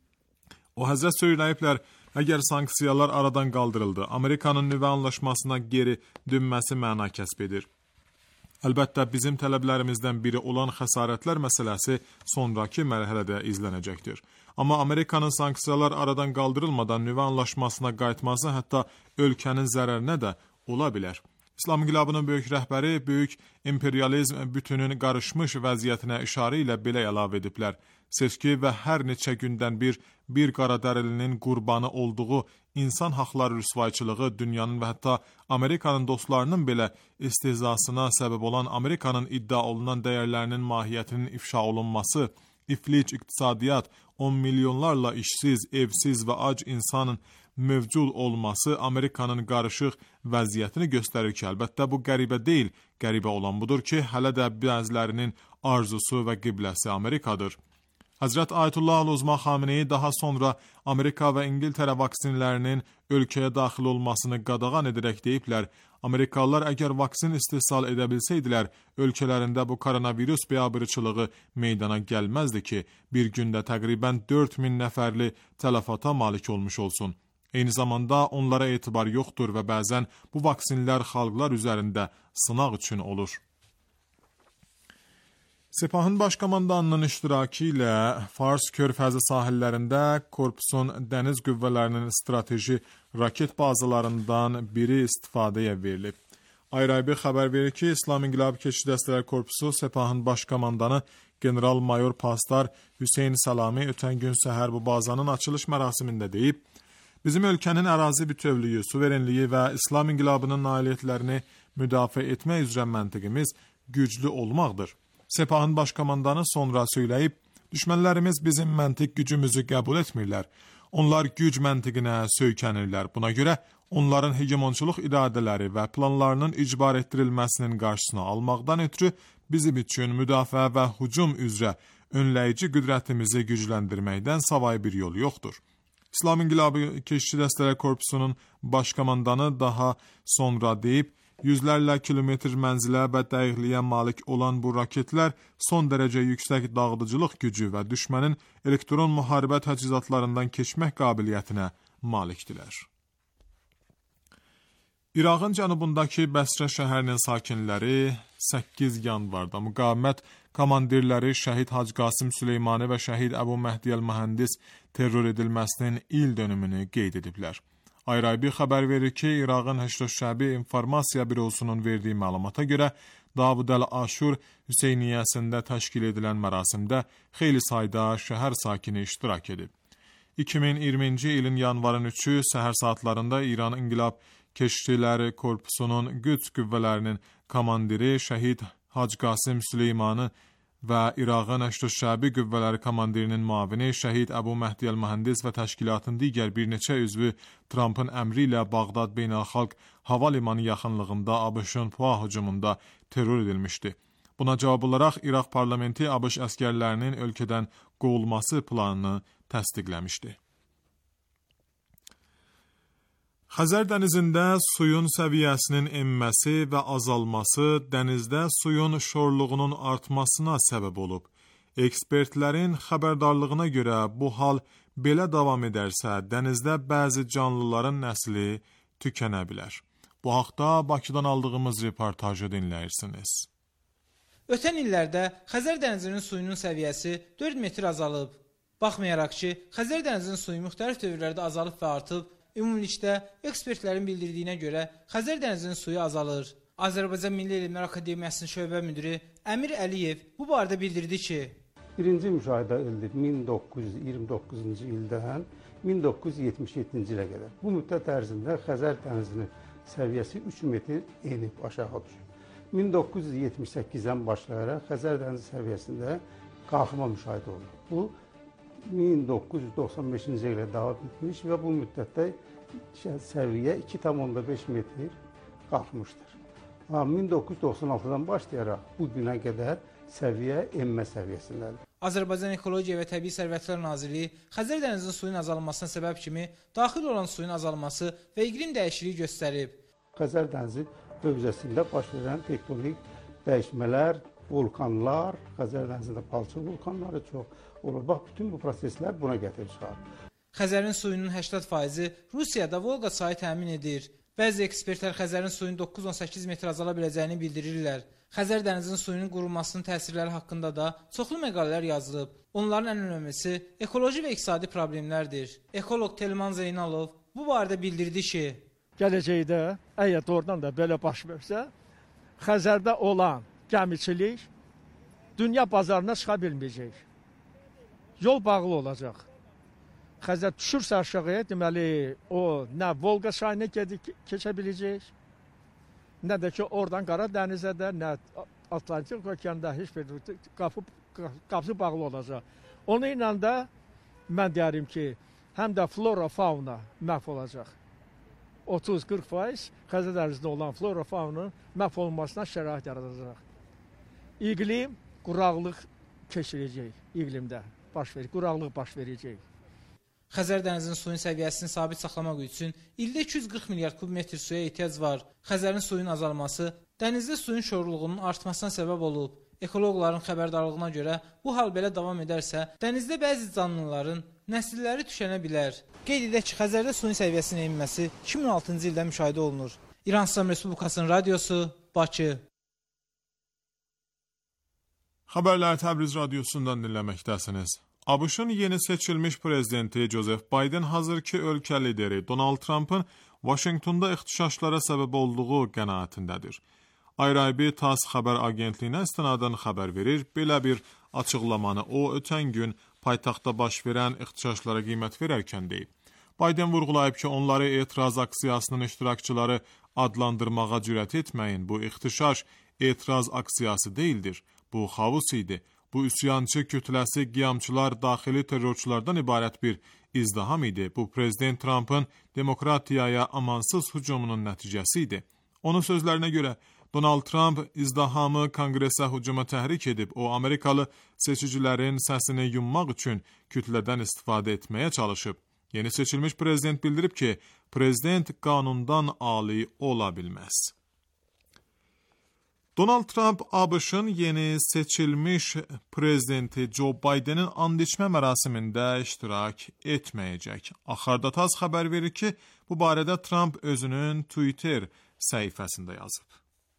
O həzrət söyləyiblər, əgər sanksiyalar aradan qaldırıldı, Amerikanın nüvə anlaşmasına geri dönməsi məna kəsb edir. Əlbəttə, bizim tələblərimizdən biri olan xəsarətlər məsələsi sonraki mərhələdə izlənəcəkdir. Amma Amerikanın sanksiyalar aradan qaldırılmadan nüvə anlaşmasına qayıtması hətta ölkənin zərərinə də ola bilər. İslam İnqilabının böyük rəhbəri, böyük imperializm bütünün qarışmış vəziyyətinə işarə ilə belə əlavə ediblər. Seçki və hər neçə gündən bir, bir qaradərilinin qurbanı olduğu insan haqları rüsvayçılığı dünyanın və hətta Amerikanın dostlarının belə istehzasına səbəb olan Amerikanın iddia olunan dəyərlərinin mahiyyətinin ifşa olunması, iflic iqtisadiyyat, on milyonlarla işsiz, evsiz və ac insanın mövcud olması Amerikanın qarışıq vəziyyətini göstərir ki, əlbəttə bu qəribə deyil. Qəribə olan budur ki, hələ də bəzilərinin arzusu və qibləsi Amerikadır. Həzrət Ayətullah Uzma Xameneyi daha sonra Amerika və İngiltərə vaksinlərinin ölkəyə daxil olmasını qadağan edərək deyiblər, Amerikalılar əgər vaksin istehsal edə bilsəydilər, ölkələrində bu koronavirus biabırçılığı meydana gəlməzdi ki, bir gündə təqribən dörd min nəfərli tələfata malik olmuş olsun. Eyni zamanda onlara etibar yoxdur və bəzən bu vaksinlər xalqlar üzərində sınaq üçün olur. Sepahın baş komandanının iştirakı ilə Fars körfəzi sahillərində korpusun dəniz qüvvələrinin strateji raket bazalarından biri istifadəyə verilib. Ayraybi xəbər verir ki, İslam İnqilab Keşik Dəstələr Korpusu Sepahın baş komandanı General-Mayor Pastar Hüseyn Salami ötən gün səhər bu bazanın açılış mərasimində deyib, bizim ölkənin ərazi bütövlüyü, suverenliyi və İslam İnqilabının nailiyyətlərini müdafiə etmək üzrə məntiqimiz güclü olmaqdır. Sepahın baş komandanı sonra söyləyib, düşmənlərimiz bizim məntiq gücümüzü qəbul etmirlər. Onlar güc məntiqinə söykənirlər. Buna görə onların hegemonçuluq iradələri və planlarının icbar etdirilməsinin qarşısını almaqdan ötürü bizim üçün müdafiə və hücum üzrə önləyici qüdrətimizi gücləndirməkdən savayı bir yol yoxdur. İslam İnqilabı Keşikçi Dəstələr Korpusunun baş komandanı daha sonra deyib, yüzlərlə kilometr mənzilə və dəqiqliyə malik olan bu raketlər son dərəcə yüksək dağıdıcılıq gücü və düşmənin elektron müharibə təchizatlarından keçmək qabiliyyətinə malikdirlər. İraqın cənubundakı Bəsrə şəhərinin sakinləri səkkiz yanvarda müqavimət komandirləri şəhid Hacı Qasım Süleymani və şəhid Əbu Məhdiyəl Mühəndis terror edilməsinin il dönümünü qeyd ediblər. Ayraybi xəbər verir ki, İraqın Həşrəşşəbi İnformasiya Bürosunun verdiyi məlumata görə Davud Əl-Aşur Hüseyniyyəsində təşkil edilən mərasimdə xeyli sayda şəhər sakini iştirak edib. iki min iyirminci ilin yanvarın üçü səhər saatlarında İran İnqilab Keşikçiləri Korpusunun güc qüvvələrinin komandiri şəhid Hacı Qasım Süleymanı və İraqın Həşrəşşəbi qüvvələri komandirinin müavini şəhid Əbu Məhdiyəl Mühəndis və təşkilatın digər bir neçə üzvü Trumpın əmri ilə Bağdad Beynəlxalq Hava Limanı yaxınlığında ABŞ-ın PUA hücumunda terror edilmişdi. Buna cavab olaraq İraq parlamenti ABŞ əskərlərinin ölkədən qovulması planını təsdiqləmişdi. Xəzər dənizində suyun səviyyəsinin enməsi və azalması dənizdə suyun şorluğunun artmasına səbəb olub. Ekspertlərin xəbərdarlığına görə bu hal belə davam edərsə, dənizdə bəzi canlıların nəsli tükənə bilər. Bu haqda Bakıdan aldığımız reportajı dinləyirsiniz. Ötən illərdə Xəzər dənizinin suyunun səviyyəsi dörd metr azalıb. Baxmayaraq ki, Xəzər dənizinin suyu müxtəlif dövrlərdə azalıb və artıb, ümumilikdə ekspertlərin bildirdiyinə görə Xəzər dənizinin suyu azalır. Azərbaycan Milli Elmlər Akademiyasının şöbə müdiri Əmir Əliyev bu barədə bildirdi ki, birinci müşahidə ildir min doqquz yüz iyirmi doqquzuncu ildən min doqquz yüz yetmiş yeddinci ilə qədər. Bu müddət ərzində Xəzər dənizinin səviyyəsi üç metr enib aşağı düşür. min doqquz yüz yetmiş səkkizdən başlayaraq Xəzər dənizi səviyyəsində qalxma müşahidə olunur. Bu min doqquz yüz doxsan beşinci ilə davam etmiş və bu müddətdə səviyyə iki tam onda beş metr qalxmışdır. min doqquz yüz doxsan altıdan başlayaraq bu günə qədər səviyyə enmə səviyyəsindədir. Azərbaycan Ekologiya və Təbii Sərvətlər Nazirliyi Xəzər dənizinin suyun azalmasına səbəb kimi daxil olan suyun azalması və iqlim dəyişikliyi göstərib. Xəzər dənizi hövzəsində baş verən tektonik dəyişmələr, vulkanlar, Xəzər dənizində palçıq vulkanları çox olur. Bax, bütün bu proseslər buna gətirib çıxarır. Xəzərin suyunun səksən faizi Rusiyada Volqa çayı təmin edir. Bəzi ekspertlər Xəzərin suyun doqquz on səkkiz metr azala biləcəyini bildirirlər. Xəzər dənizinin suyunun qurulmasının təsirləri haqqında da çoxlu məqalələr yazılıb. Onların ən önəmlisi ekoloji və iqtisadi problemlərdir. Ekoloq Telman Zeynalov bu barədə bildirdi ki, gələcəkdə əgər doğrudan da belə baş versə, Xəzərdə olan gəmiçilik dünya bazarına çıxa bilməyəcək. Yol bağlı olacaq. Xəzər düşürsə aşağıya, deməli o nə Volqa çayına gedib keçə biləcək, nə də ki oradan Qara dənizə də, nə Atlantik okeanda heç bir qapı, qapısı bağlı olacaq. Onun ilə də mən deyərim ki, həm də flora, fauna məhv olacaq. otuz qırx faiz Xəzər dənizində olan flora, faunanın məhv olmasına şərait yaradacaq. İqlim, quraqlıq keçirəcək iqlimdə baş verir, quraqlıq baş verəcək. Xəzər dənizinin suyun səviyyəsini sabit saxlamaq üçün ildə iki yüz qırx milyard kub metr suya ehtiyac var. Xəzərin suyun azalması dənizdə suyun şorluğunun artmasına səbəb olub. Ekoloqların xəbərdarlığına görə bu hal belə davam edərsə, dənizdə bəzi canlıların nəsilləri tükənə bilər. Qeyd edək ki, Xəzərdə suyun səviyyəsinin enməsi iki min on altıncı ildə müşahidə olunur. İran İslam Respublikasının radiosu, Bakı. Xəbərlər Təbriz radiosundan dinləməkdəsiniz. ABŞ-ın yeni seçilmiş prezidenti Joseph Biden hazırki ölkə lideri Donald Trump'ın Washingtonda ixtişaşlara səbəb olduğu qənaətindədir. Ayrı-ayrı TASS xəbər agentliyinə istinadən xəbər verir. Belə bir açıqlamanı o ötən gün paytaxtda baş verən ixtişaşlara qiymət verərkən deyib. Biden vurğulayıb ki, onları etiraz aksiyasının iştirakçıları adlandırmağa cürət etməyin. Bu ixtişaş etiraz aksiyası deyildir. Bu xavus idi. Bu üsyançı kütləsi qiyamçılar, daxili terrorçulardan ibarət bir izdiham idi. Bu, Prezident Trump'ın demokratiyaya amansız hücumunun nəticəsi idi. Onun sözlərinə görə, Donald Trump izdihamı Konqresə hücuma təhrik edib, o, Amerikalı seçicilərin səsini yummaq üçün kütlədən istifadə etməyə çalışıb. Yeni seçilmiş prezident bildirib ki, prezident qanundan ali ola bilməz. Donald Trump ABŞ-ın yeni seçilmiş prezidenti Joe Biden'in and içmə mərasimində iştirak etməyəcək. Axarda TASS xəbər verir ki, bu barədə Trump özünün Twitter səhifəsində yazıb.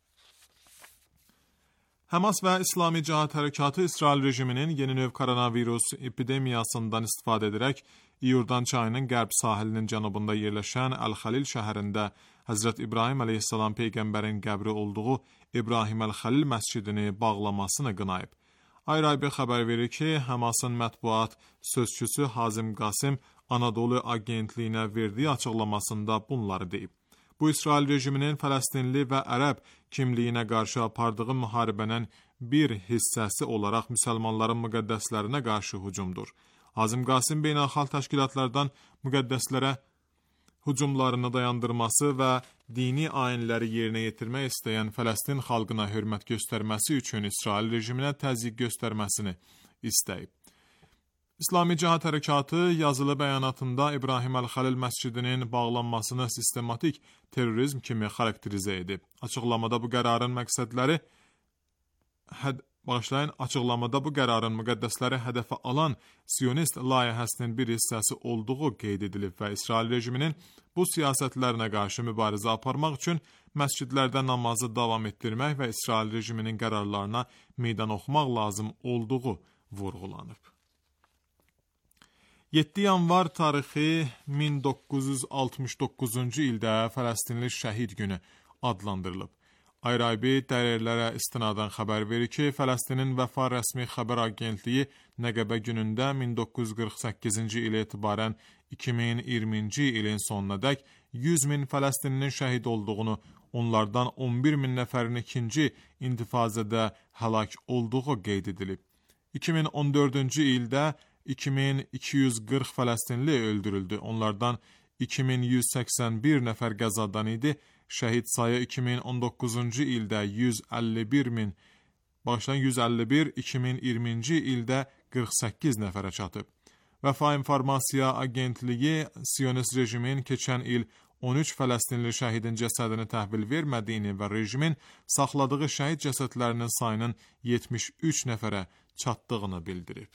Həmas və İslami Cihad Hərəkatı İsrail rejiminin yeni növ koronavirus epidemiyasından istifadə edərək İordan çayının qərb sahilinin cənubunda yerləşən Əl-Xəlil şəhərində Həzrət İbrahim əleyhissalam peyğəmbərin qəbri olduğu İbrahim Əl-Xəlil məscidini bağlamasını qınayıb. Ayrı-ayrı xəbər verir ki, Həmasın mətbuat sözçüsü Hazim Qasim Anadolu agentliyinə verdiyi açıqlamasında bunları deyib. Bu, İsrail rejiminin Fələstinli və Ərəb kimliyinə qarşı apardığı müharibənin bir hissəsi olaraq müsəlmanların müqəddəslərinə qarşı hücumdur. Hazim Qasim beynəlxalq təşkilatlardan müqəddəslərə hücumlarını dayandırması və dini ayinləri yerinə yetirmək istəyən Fələstin xalqına hörmət göstərməsi üçün İsrail rejiminə təzyiq göstərməsini istəyib. İslami Cihad Hərəkatı yazılı bəyanatında İbrahim Əl-Xəlil məscidinin bağlanmasını sistematik terrorizm kimi xarakterizə edib. Açıqlamada bu qərarın məqsədləri həd Bağışlayın, açıqlamada bu qərarın müqəddəsləri hədəfə alan Siyonist layihəsinin bir hissəsi olduğu qeyd edilib və İsrail rejiminin bu siyasətlərinə qarşı mübarizə aparmaq üçün məscidlərdə namazı davam etdirmək və İsrail rejiminin qərarlarına meydan oxumaq lazım olduğu vurğulanıb. yeddi yanvar tarixi min doqquz yüz altmış doqquzuncu ildə Fələstinli şəhid günü adlandırılıb. Ayrı-ayrı dəyərlərə istinadən xəbər verir ki, Fələstinin Vəfa rəsmi xəbər agentliyi Nəqəbə günündə min doqquz yüz qırx səkkizinci il etibarən iki min iyirminci ilin sonunadək yüz min Fələstinlinin şəhid olduğunu, onlardan on bir min nəfərin ikinci intifazədə həlak olduğu qeyd edilib. iki min on dördüncü ildə iki min iki yüz qırx Fələstinli öldürüldü. Onlardan iki min yüz səksən bir nəfər qəzadan idi. Şəhid sayı iki min on doqquzuncu ildə yüz əlli bir min, başdan yüz əlli bir, iki min iyirminci ildə qırx səkkiz nəfərə çatıb. Vəfa İnformasiya Agentliyi Siyonist rejimin keçən il on üç Fələstinli şəhidin cəsədini təhvil vermədiyini və rejimin saxladığı şəhid cəsədlərinin sayının yetmiş üç nəfərə çatdığını bildirib.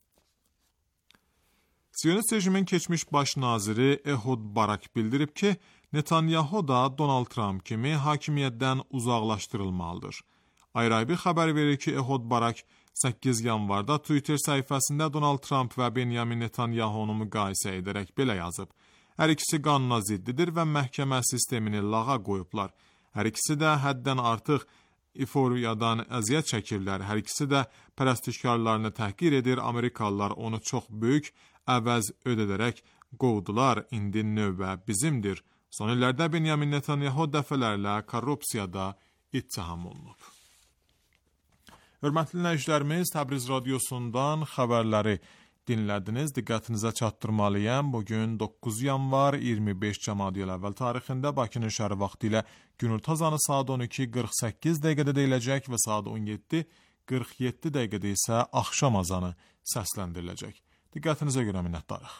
Siyonist rejimin keçmiş baş naziri Ehud Barak bildirib ki, Netanyahu da Donald Trump kimi hakimiyyətdən uzaqlaşdırılmalıdır. Ayrı-ayrı xəbər verir ki, Ehud Barak səkkiz yanvarda Twitter səhifəsində Donald Trump və Benjamin Netanyahunu müqayisə edərək belə yazıb. Hər ikisi qanuna ziddidir və məhkəmə sistemini lağa qoyublar. Hər ikisi də həddən artıq euforiyadan əziyyət çəkirlər. Hər ikisi də pərəstişkarlarını təhqir edir. Amerikalılar onu çox böyük əvəz ödədərək qovdular. İndi növbə bizimdir. Son illərdə Benjamin Netanyahu dəfələrlə korrupsiyada ittiham olunub. Hörmətli dinləyicilərimiz, Təbriz radiosundan xəbərləri dinlədiniz. Diqqətinizə çatdırmalıyam. Bugün doqquz yanvar iyirmi beş Cəmadi il əvvəl tarixində Bakının şəhəri vaxtı ilə günorta azanı saat on iki qırx səkkiz dəqiqədə deyiləcək və saat on yeddi qırx yeddi dəqiqədə isə axşam azanı səsləndiriləcək. Diqqətinizə görə minnətdarıq.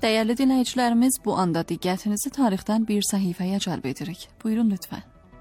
Dəyərli dinləyicilərimiz, bu anda diqqətinizi tarixdən bir səhifəyə cəlb edirik. Buyurun lütfən.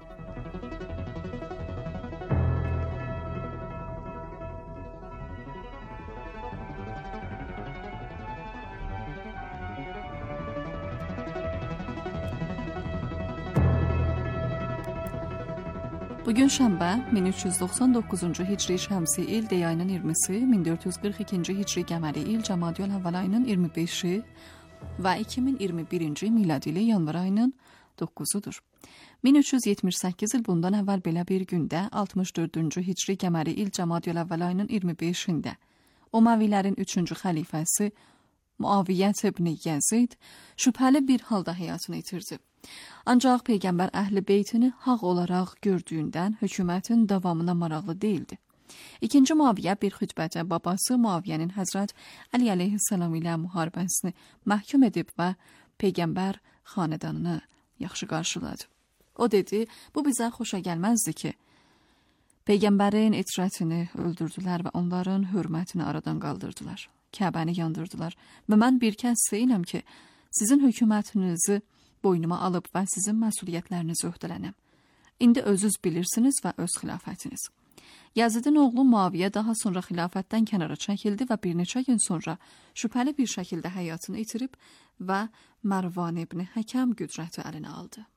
Bugün şənbə, min üç yüz doxsan doqquzuncu hicri şəmsi il dey ayının iyirmisi, min dörd yüz qırx ikinci hicri qəməri il Cəmadiyül Əvvəl ayının iyirmi beşi və iki min iyirmi birinci miladili yanvar ayının doqquzudur. min üç yüz yetmiş səkkiz il bundan əvvəl belə bir gündə, altmış dördüncü hicri qəməri il Cəmadiyül Əvvəl ayının iyirmi beşində Umayyalıların üçüncü xəlifəsi Muaviyyət ibn Yəzid şübhəli bir halda həyatını itirdi. Ancaq Peyğəmbər Əhl-i Beytini haq olaraq gördüyündən hökumətin davamına maraqlı değildi. İkinci Muaviyyə bir xütbədə babası Muaviyyənin Həzrət Əli əleyhissalam ilə müharibəsini məhkum edib və Peyğəmbər xanədanını yaxşı qarşıladı. O dedi, bu bizə xoşa gəlməzdi ki, Peyğəmbərin itrətini öldürdülər və onların hörmətini aradan qaldırdılar. Kəbəni yandırdılar və mən bir kəs deyiləm ki, sizin hökumətinizi boynuma alıb və sizin məsuliyyətlərinizi öhdələnəm. İndi özünüz bilirsiniz və öz xilafətiniz. Yazidin oğlu Muaviyyə daha sonra xilafətdən kənara çəkildi və bir neçə gün sonra şübhəli bir şəkildə həyatını itirib və Mərvan ibn Həkəm qüdrəti əlinə aldı.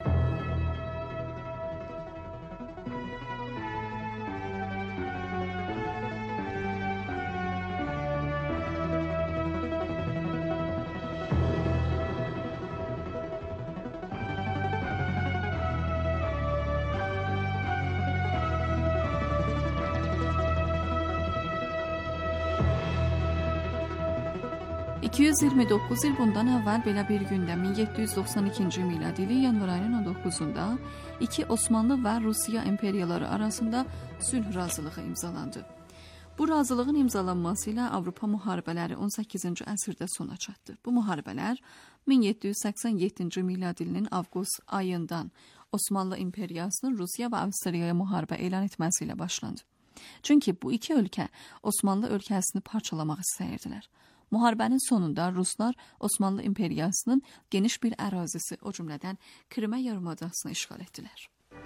iki yüz iyirmi doqquz il bundan əvvəl belə bir gündə min yeddi yüz doxsan ikinci miladili yanvar ayının on doqquzunda iki Osmanlı və Rusiya imperiyaları arasında sülh razılığı imzalandı. Bu razılığın imzalanması ilə Avropa müharibələri on səkkizinci əsrdə sona çatdı. Bu müharibələr min yeddi yüz səksən yeddinci miladilinin avqust ayından Osmanlı imperiyasının Rusiya və Avstriyaya müharibə elan etməsi ilə başlandı. Çünki bu iki ölkə Osmanlı ölkəsini parçalamaq istəyirdilər. Müharibənin sonunda Ruslar Osmanlı imperiyasının geniş bir ərazisi, o cümlədən Krimə yarımadasını işğal etdilər.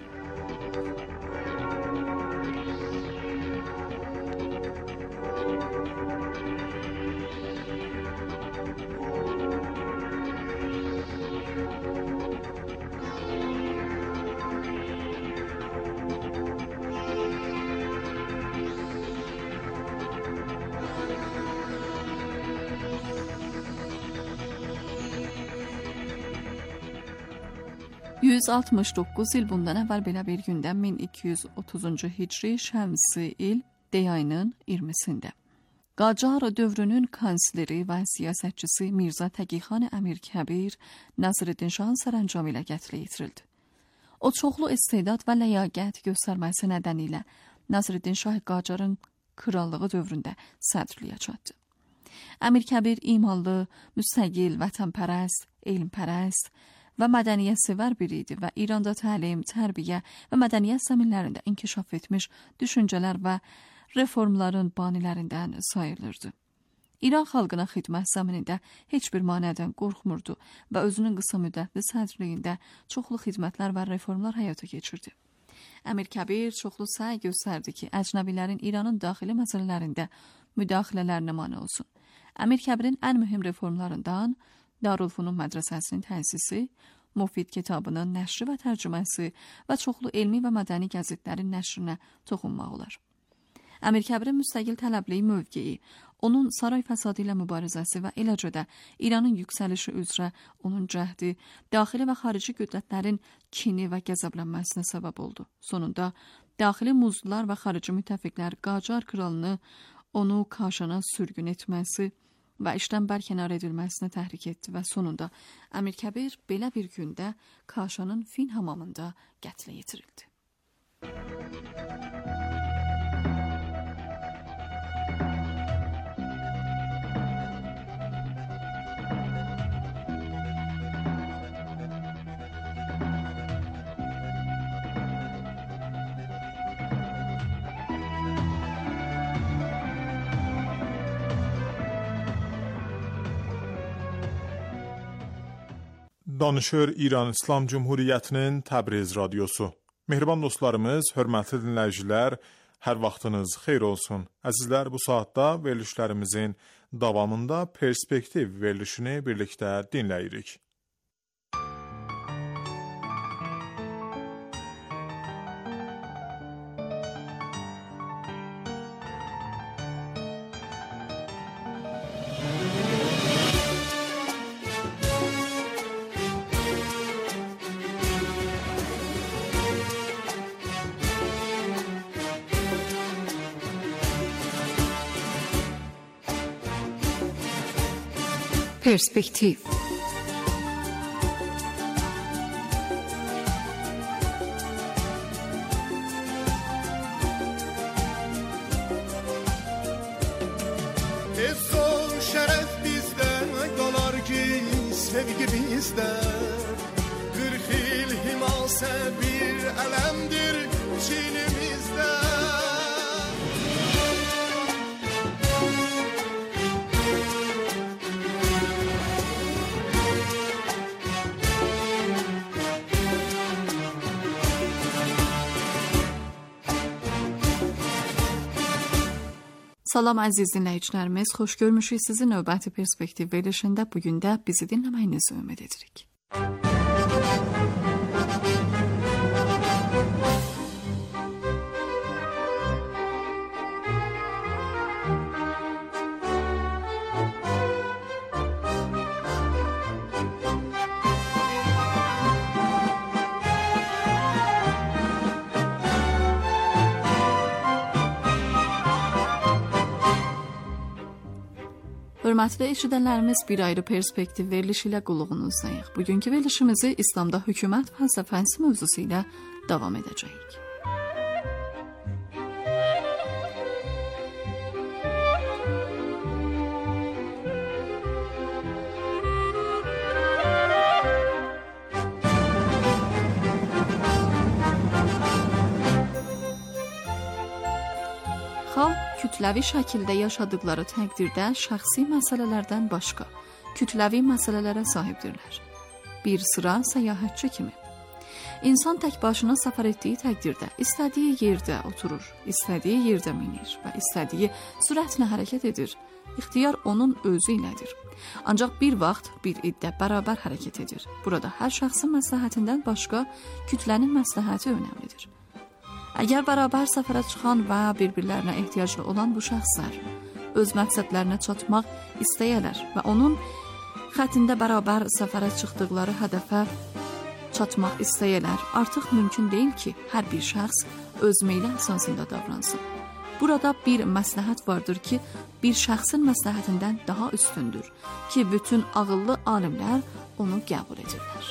yüz altmış doqquz il bundan əvvəl belə bir gündə min iki yüz otuzuncu hicri şəmsi il dey ayının iyirmisində Qacar dövrünün kansleri və siyasətçisi Mirzə Təqixan Əmir Kəbir Nəsrəddin Şahın sərəncamı ilə qətlə yetirildi. O çoxlu istedad və ləyaqət göstərməsi nədənilə Nəsrəddin Şah Qacarın krallığı dövründə sədrliyə çatdı. Əmir Kəbir imanlı, müstəqil, vətənpərəst, elmpərəst və mədəniyyətsevər biri idi və İranda təlim, tərbiyə və mədəniyyət zəminlərində inkişaf etmiş düşüncələr və reformların banilərindən sayılırdı. İran xalqına xidmət zəminində heç bir manədən qorxmurdu və özünün qısa müddətli sədrliyində çoxlu xidmətlər və reformlar həyata keçirdi. Əmir Kəbir çoxlu səy göstərdi ki, əcnəbilərin İranın daxili məsələlərində müdaxilələrinə mane olsun. Əmir Kəbirin ən mühüm reformlarından Darülfünun mədrəsəsinin təsisi, Mufid kitabının nəşri və tərcüməsi və çoxlu elmi və mədəni qəzetlərin nəşrinə toxunmaq olar. Əmir Kəbirin müstəqil tələbliyi mövqeyi, onun saray fəsadı ilə mübarizəsi və eləcə də İranın yüksəlişi üzrə onun cəhdi, daxili və xarici qüdrətlərin kini və qəzəblənməsinə səbəb oldu. Sonunda daxili muzlular və xarici müttəfiqlər Qacar kralını onu Kaşana sürgün etməsi və işdən bərkənar edilməsinə təhrik etdi və sonunda Əmir Kəbir belə bir gündə Kaşanın Fin hamamında qətlə yetirildi. Danışır İran İslam Cumhuriyyətinin Təbriz radiosu. Mehriban dostlarımız, hörmətli dinləyicilər, hər vaxtınız xeyir olsun. Əzizlər, bu saatda verilişlərimizin davamında perspektiv verilişini birlikdə dinləyirik. Perspektiv. İzzet şeref bizde dolar ki sevgi bizde. Kırk yıl himase bir elemdir çilimizde. Salam əziz dinləyicilərimiz, xoş görmüşük sizi növbəti perspektiv verilişində. Bugün də bizi dinləməyinizi ümid edirik. Hörmətli eşidənlərimiz, bir ayrı perspektiv verilişi ilə qulluğunuzdayıq. Bugünkü verilişimizi İslamda hökumət fəlsəfəsi mövzusu ilə davam edəcəyik. Xalq kütləvi şəkildə yaşadıkları təqdirdə şəxsi məsələlərdən başqa kütləvi məsələlərə sahibdirlər. Bir sıra səyahətçi kimi. İnsan tək başına səfər etdiyi təqdirdə istədiyi yerdə oturur, istədiyi yerdə minir və istədiyi sürətlə hərəkət edir. İxtiyar onun özü ilədir. Ancaq bir vaxt bir iddə bərabər hərəkət edir. Burada hər şəxsin məsləhətindən başqa kütlənin məsləhəti önəmlidir. Əgər bərabər səfərə çıxan və bir-birlərinə ehtiyaclı olan bu şəxslər öz məqsədlərinə çatmaq istəyərlər və onun xəttində bərabər səfərə çıxdıqları hədəfə çatmaq istəyərlər, artıq mümkün deyil ki, hər bir şəxs öz meyli əsasında davransın. Burada bir məsləhət vardır ki, bir şəxsin məsləhətindən daha üstündür ki, bütün ağıllı alimlər onu qəbul edirlər.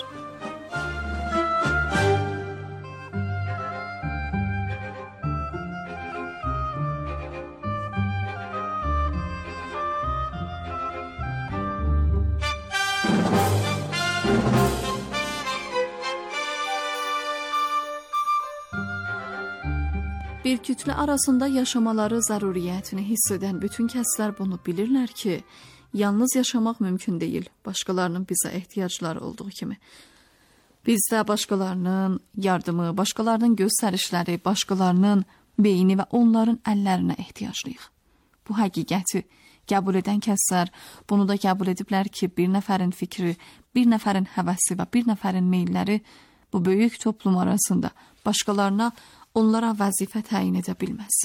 Bir kütlə arasında yaşamaları zəruriyyətini hiss edən bütün kəslər bunu bilirlər ki, yalnız yaşamaq mümkün deyil, başqalarının bizə ehtiyacları olduğu kimi. Biz də başqalarının yardımı, başqalarının göstərişləri, başqalarının beyni və onların əllərinə ehtiyaclıyıq. Bu həqiqəti qəbul edən kəslər bunu da qəbul ediblər ki, bir nəfərin fikri, bir nəfərin həvəsi və bir nəfərin meylləri bu böyük toplum arasında başqalarına onlara vəzifə təyin edə bilməz.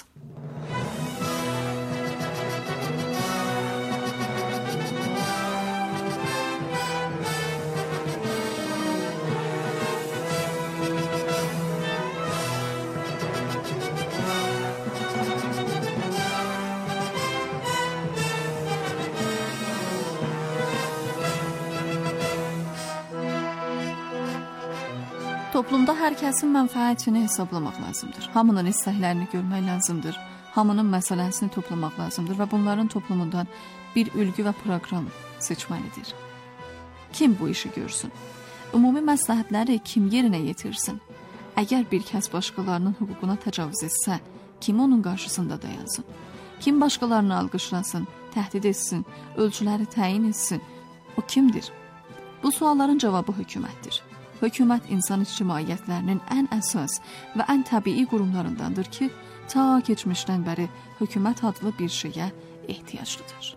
Toplumda hər kəsin mənfəətini hesablamaq lazımdır. Hamının istəklərini görmək lazımdır. Hamının məsələsini toplamaq lazımdır və bunların toplumundan bir ülgü və proqram seçməlidir. Kim bu işi görsün? Ümumi məsləhətləri kim yerinə yetirsin? Əgər bir kəs başqalarının hüququna təcavüz etsə, kim onun qarşısında dayansın? Kim başqalarını alqışlasın, təhdid etsin, ölçüləri təyin etsin? O kimdir? Bu sualların cavabı hökumətdir. Hökumət insan ictimaiyyətlərinin ən əsas və ən təbii qurumlarındandır ki, ta keçmişdən bəri hökumət adlı bir şeyə ehtiyaclıdır.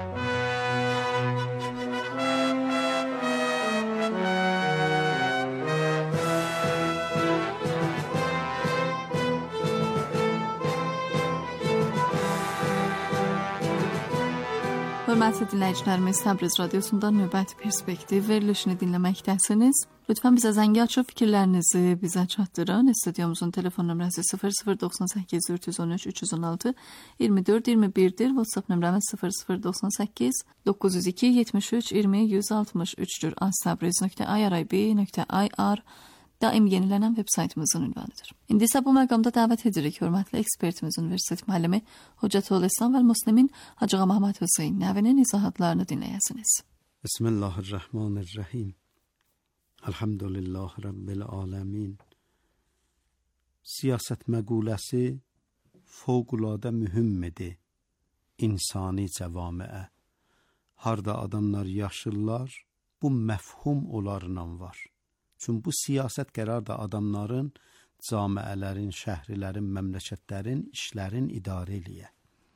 Hörmətli dinləyicilərimiz, Təbriz Radiosunda növbəti perspektiv verilişini dinləməkdəsiniz. Lütfən bizə zəngi açıb fikirlərinizi bizə çatdırın. Stüdyomuzun telefon nömrəsi sıfır sıfır doxsan səkkiz dörd yüz on üç üç yüz on altı iyirmi dörd iyirmi birdir. WhatsApp nömrəmiz sıfır sıfır doxsan səkkiz doqquz yüz iki yetmiş üç iyirmi yüz altmış üçdür. aztabriz nöqtə irib nöqtə ir daim yenilənən veb saytımızın ünvanıdır. İndi isə bu məqamda dəvət edirik hörmətli ekspertimiz, Universitet müəllimi Hocatol İslam və Müslimin Hacı Ağa Məhəmməd Hüseyn Nəvinin izahatlarını dinləyəsiniz. Bismillahirrahmanirrahim. Elhamdülillah Rabbil alemin. Siyasət məquləsi fövqəladə mühümmədir insani cəvamiə. Harda adamlar yaşırlar, bu məfhum onlarla var. Çünki bu siyasət qərar da adamların, camiələrin, şəhrilərin, məmləkətlərin, işlərin idarə eləyə.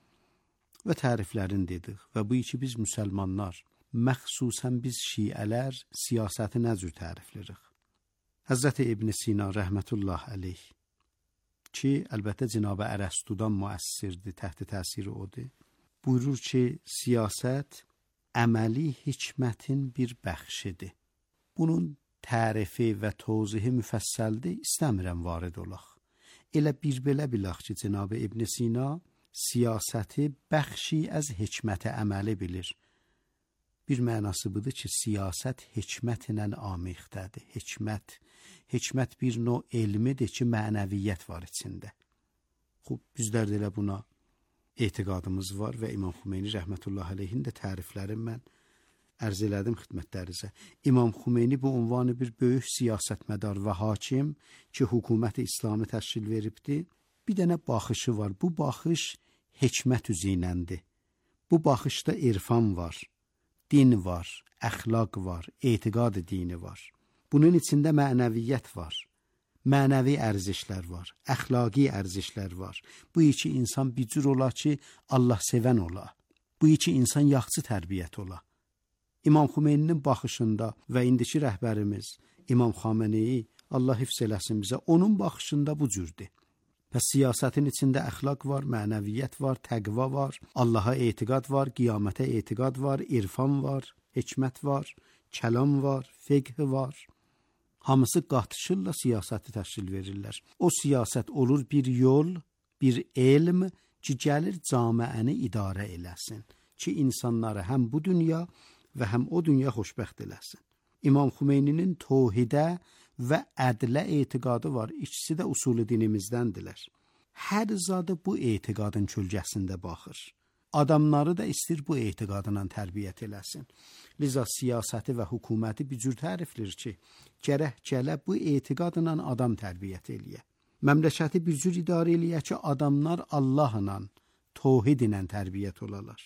Və təriflərin dedik. Və bu iki biz müsəlmanlar, məxsusən biz şiələr siyasəti nə cür təriflərik? Həzrəti İbn Sina rəhmətullah əleyh ki, əlbəttə Cənab-ı Ərəstudan müəssirdir, təhti təsiri odur. Buyurur ki, siyasət əməli hikmətin bir bəxşidir. Bunun tərifi və tövzihi müfəssəldir, istəmirəm varid olaq. Elə bir belə bilək ki, Cənab-ı İbn Sina siyasəti bəxşi əz hikmətə əməli bilir. Bir mənası budur ki, siyasət hikmətlə amixdədir. Hikmət, hikmət bir növ elmidir ki, mənəviyyət var içində. Xub, bizlər də elə buna etiqadımız var və İmam Xümeyni rəhmətullah əleyhin də təriflərini mən ərz elədim xidmətlərinizə. İmam Xümeyni bu unvanı bir böyük siyasətmədar və hakim ki, hökuməti İslamı təşkil veribdir. Bir dənə baxışı var. Bu baxış hikmət üzünəndir. Bu baxışda irfan var, din var, əxlaq var, etiqad dini var. Bunun içində mənəviyyət var, mənəvi ərzişlər var, əxlaqi ərzişlər var. Bu iki insan bir cür ola ki, Allah sevən ola. Bu iki insan yaxşı tərbiyyət ola. İmam Xümeyninin baxışında və indiki rəhbərimiz İmam Xameneyi, Allah hifz eləsin bizə, onun baxışında bu cürdür. Pəs siyasətin içində əxlaq var, mənəviyyət var, təqva var, Allaha etiqad var, qiyamətə etiqad var, irfan var, hikmət var, kəlam var, fiqh var. Hamısı qatışırla siyasəti təşkil verirlər. O siyasət olur bir yol, bir elm ki, gəlir camiəni idarə eləsin. Ki, insanları həm bu dünya və həm o dünya xoşbəxt eləsin. İmam Xümeyninin tövhidə və ədlə etiqadı var. İkisi də usulü dinimizdəndirlər. Hər zadı bu etiqadın kölgəsində baxır. Adamları da istir bu etiqadla tərbiyyət eləsin. Liza siyasəti və hökuməti bir cür təriflir ki, gərək gələ bu etiqadla adam tərbiyyət eləyə. Məmləkəti bir cür idarə eləyə ki, adamlar Allahla, tövhid ilə tərbiyyət olalar.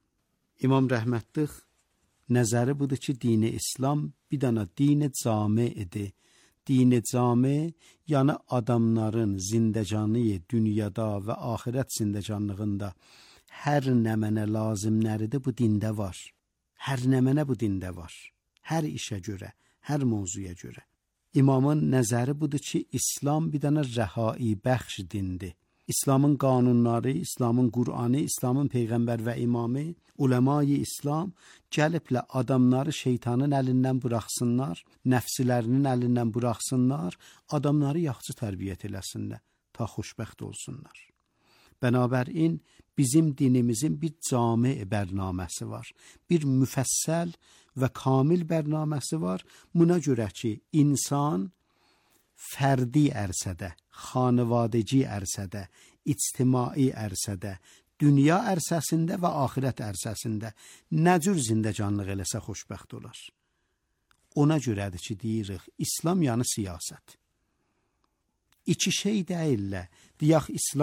İmam rəhmətlik nəzəri budur ki, dini İslam bir dana dini cami idi. Dini cami, yəni adamların zindəcanı dünyada və axirət zindəcanlığında hər nə mənə lazımləridir bu dində var. Hər nə mənə bu dində var. Hər işə görə, hər mövzuya görə. İmamın nəzəri budur ki, İslam bir dana rəhai bəxş dindir. İslamın qanunları, İslamın Qur'anı, İslamın Peyğəmbər və imamı, uləma-i İslam gəliblə adamları şeytanın əlindən buraxsınlar, nəfslərinin əlindən buraxsınlar, adamları yaxşı tərbiyyət eləsinlər, ta xoşbəxt olsunlar. Bənabərin bizim dinimizin bir cami bərnaməsi var, bir müfəssəl və kamil bərnaməsi var. Buna görə ki, insan fərdi ərsədə, xanavadəci ərsədə, ictimai ərsədə, dünya ərsəsində və axirət ərsəsində nə cür zindəcanlıq eləsə xoşbəxt olar. Ona görədir ki, deyirik, İslam yəni siyasət. İki şey deyillə, deyək İslam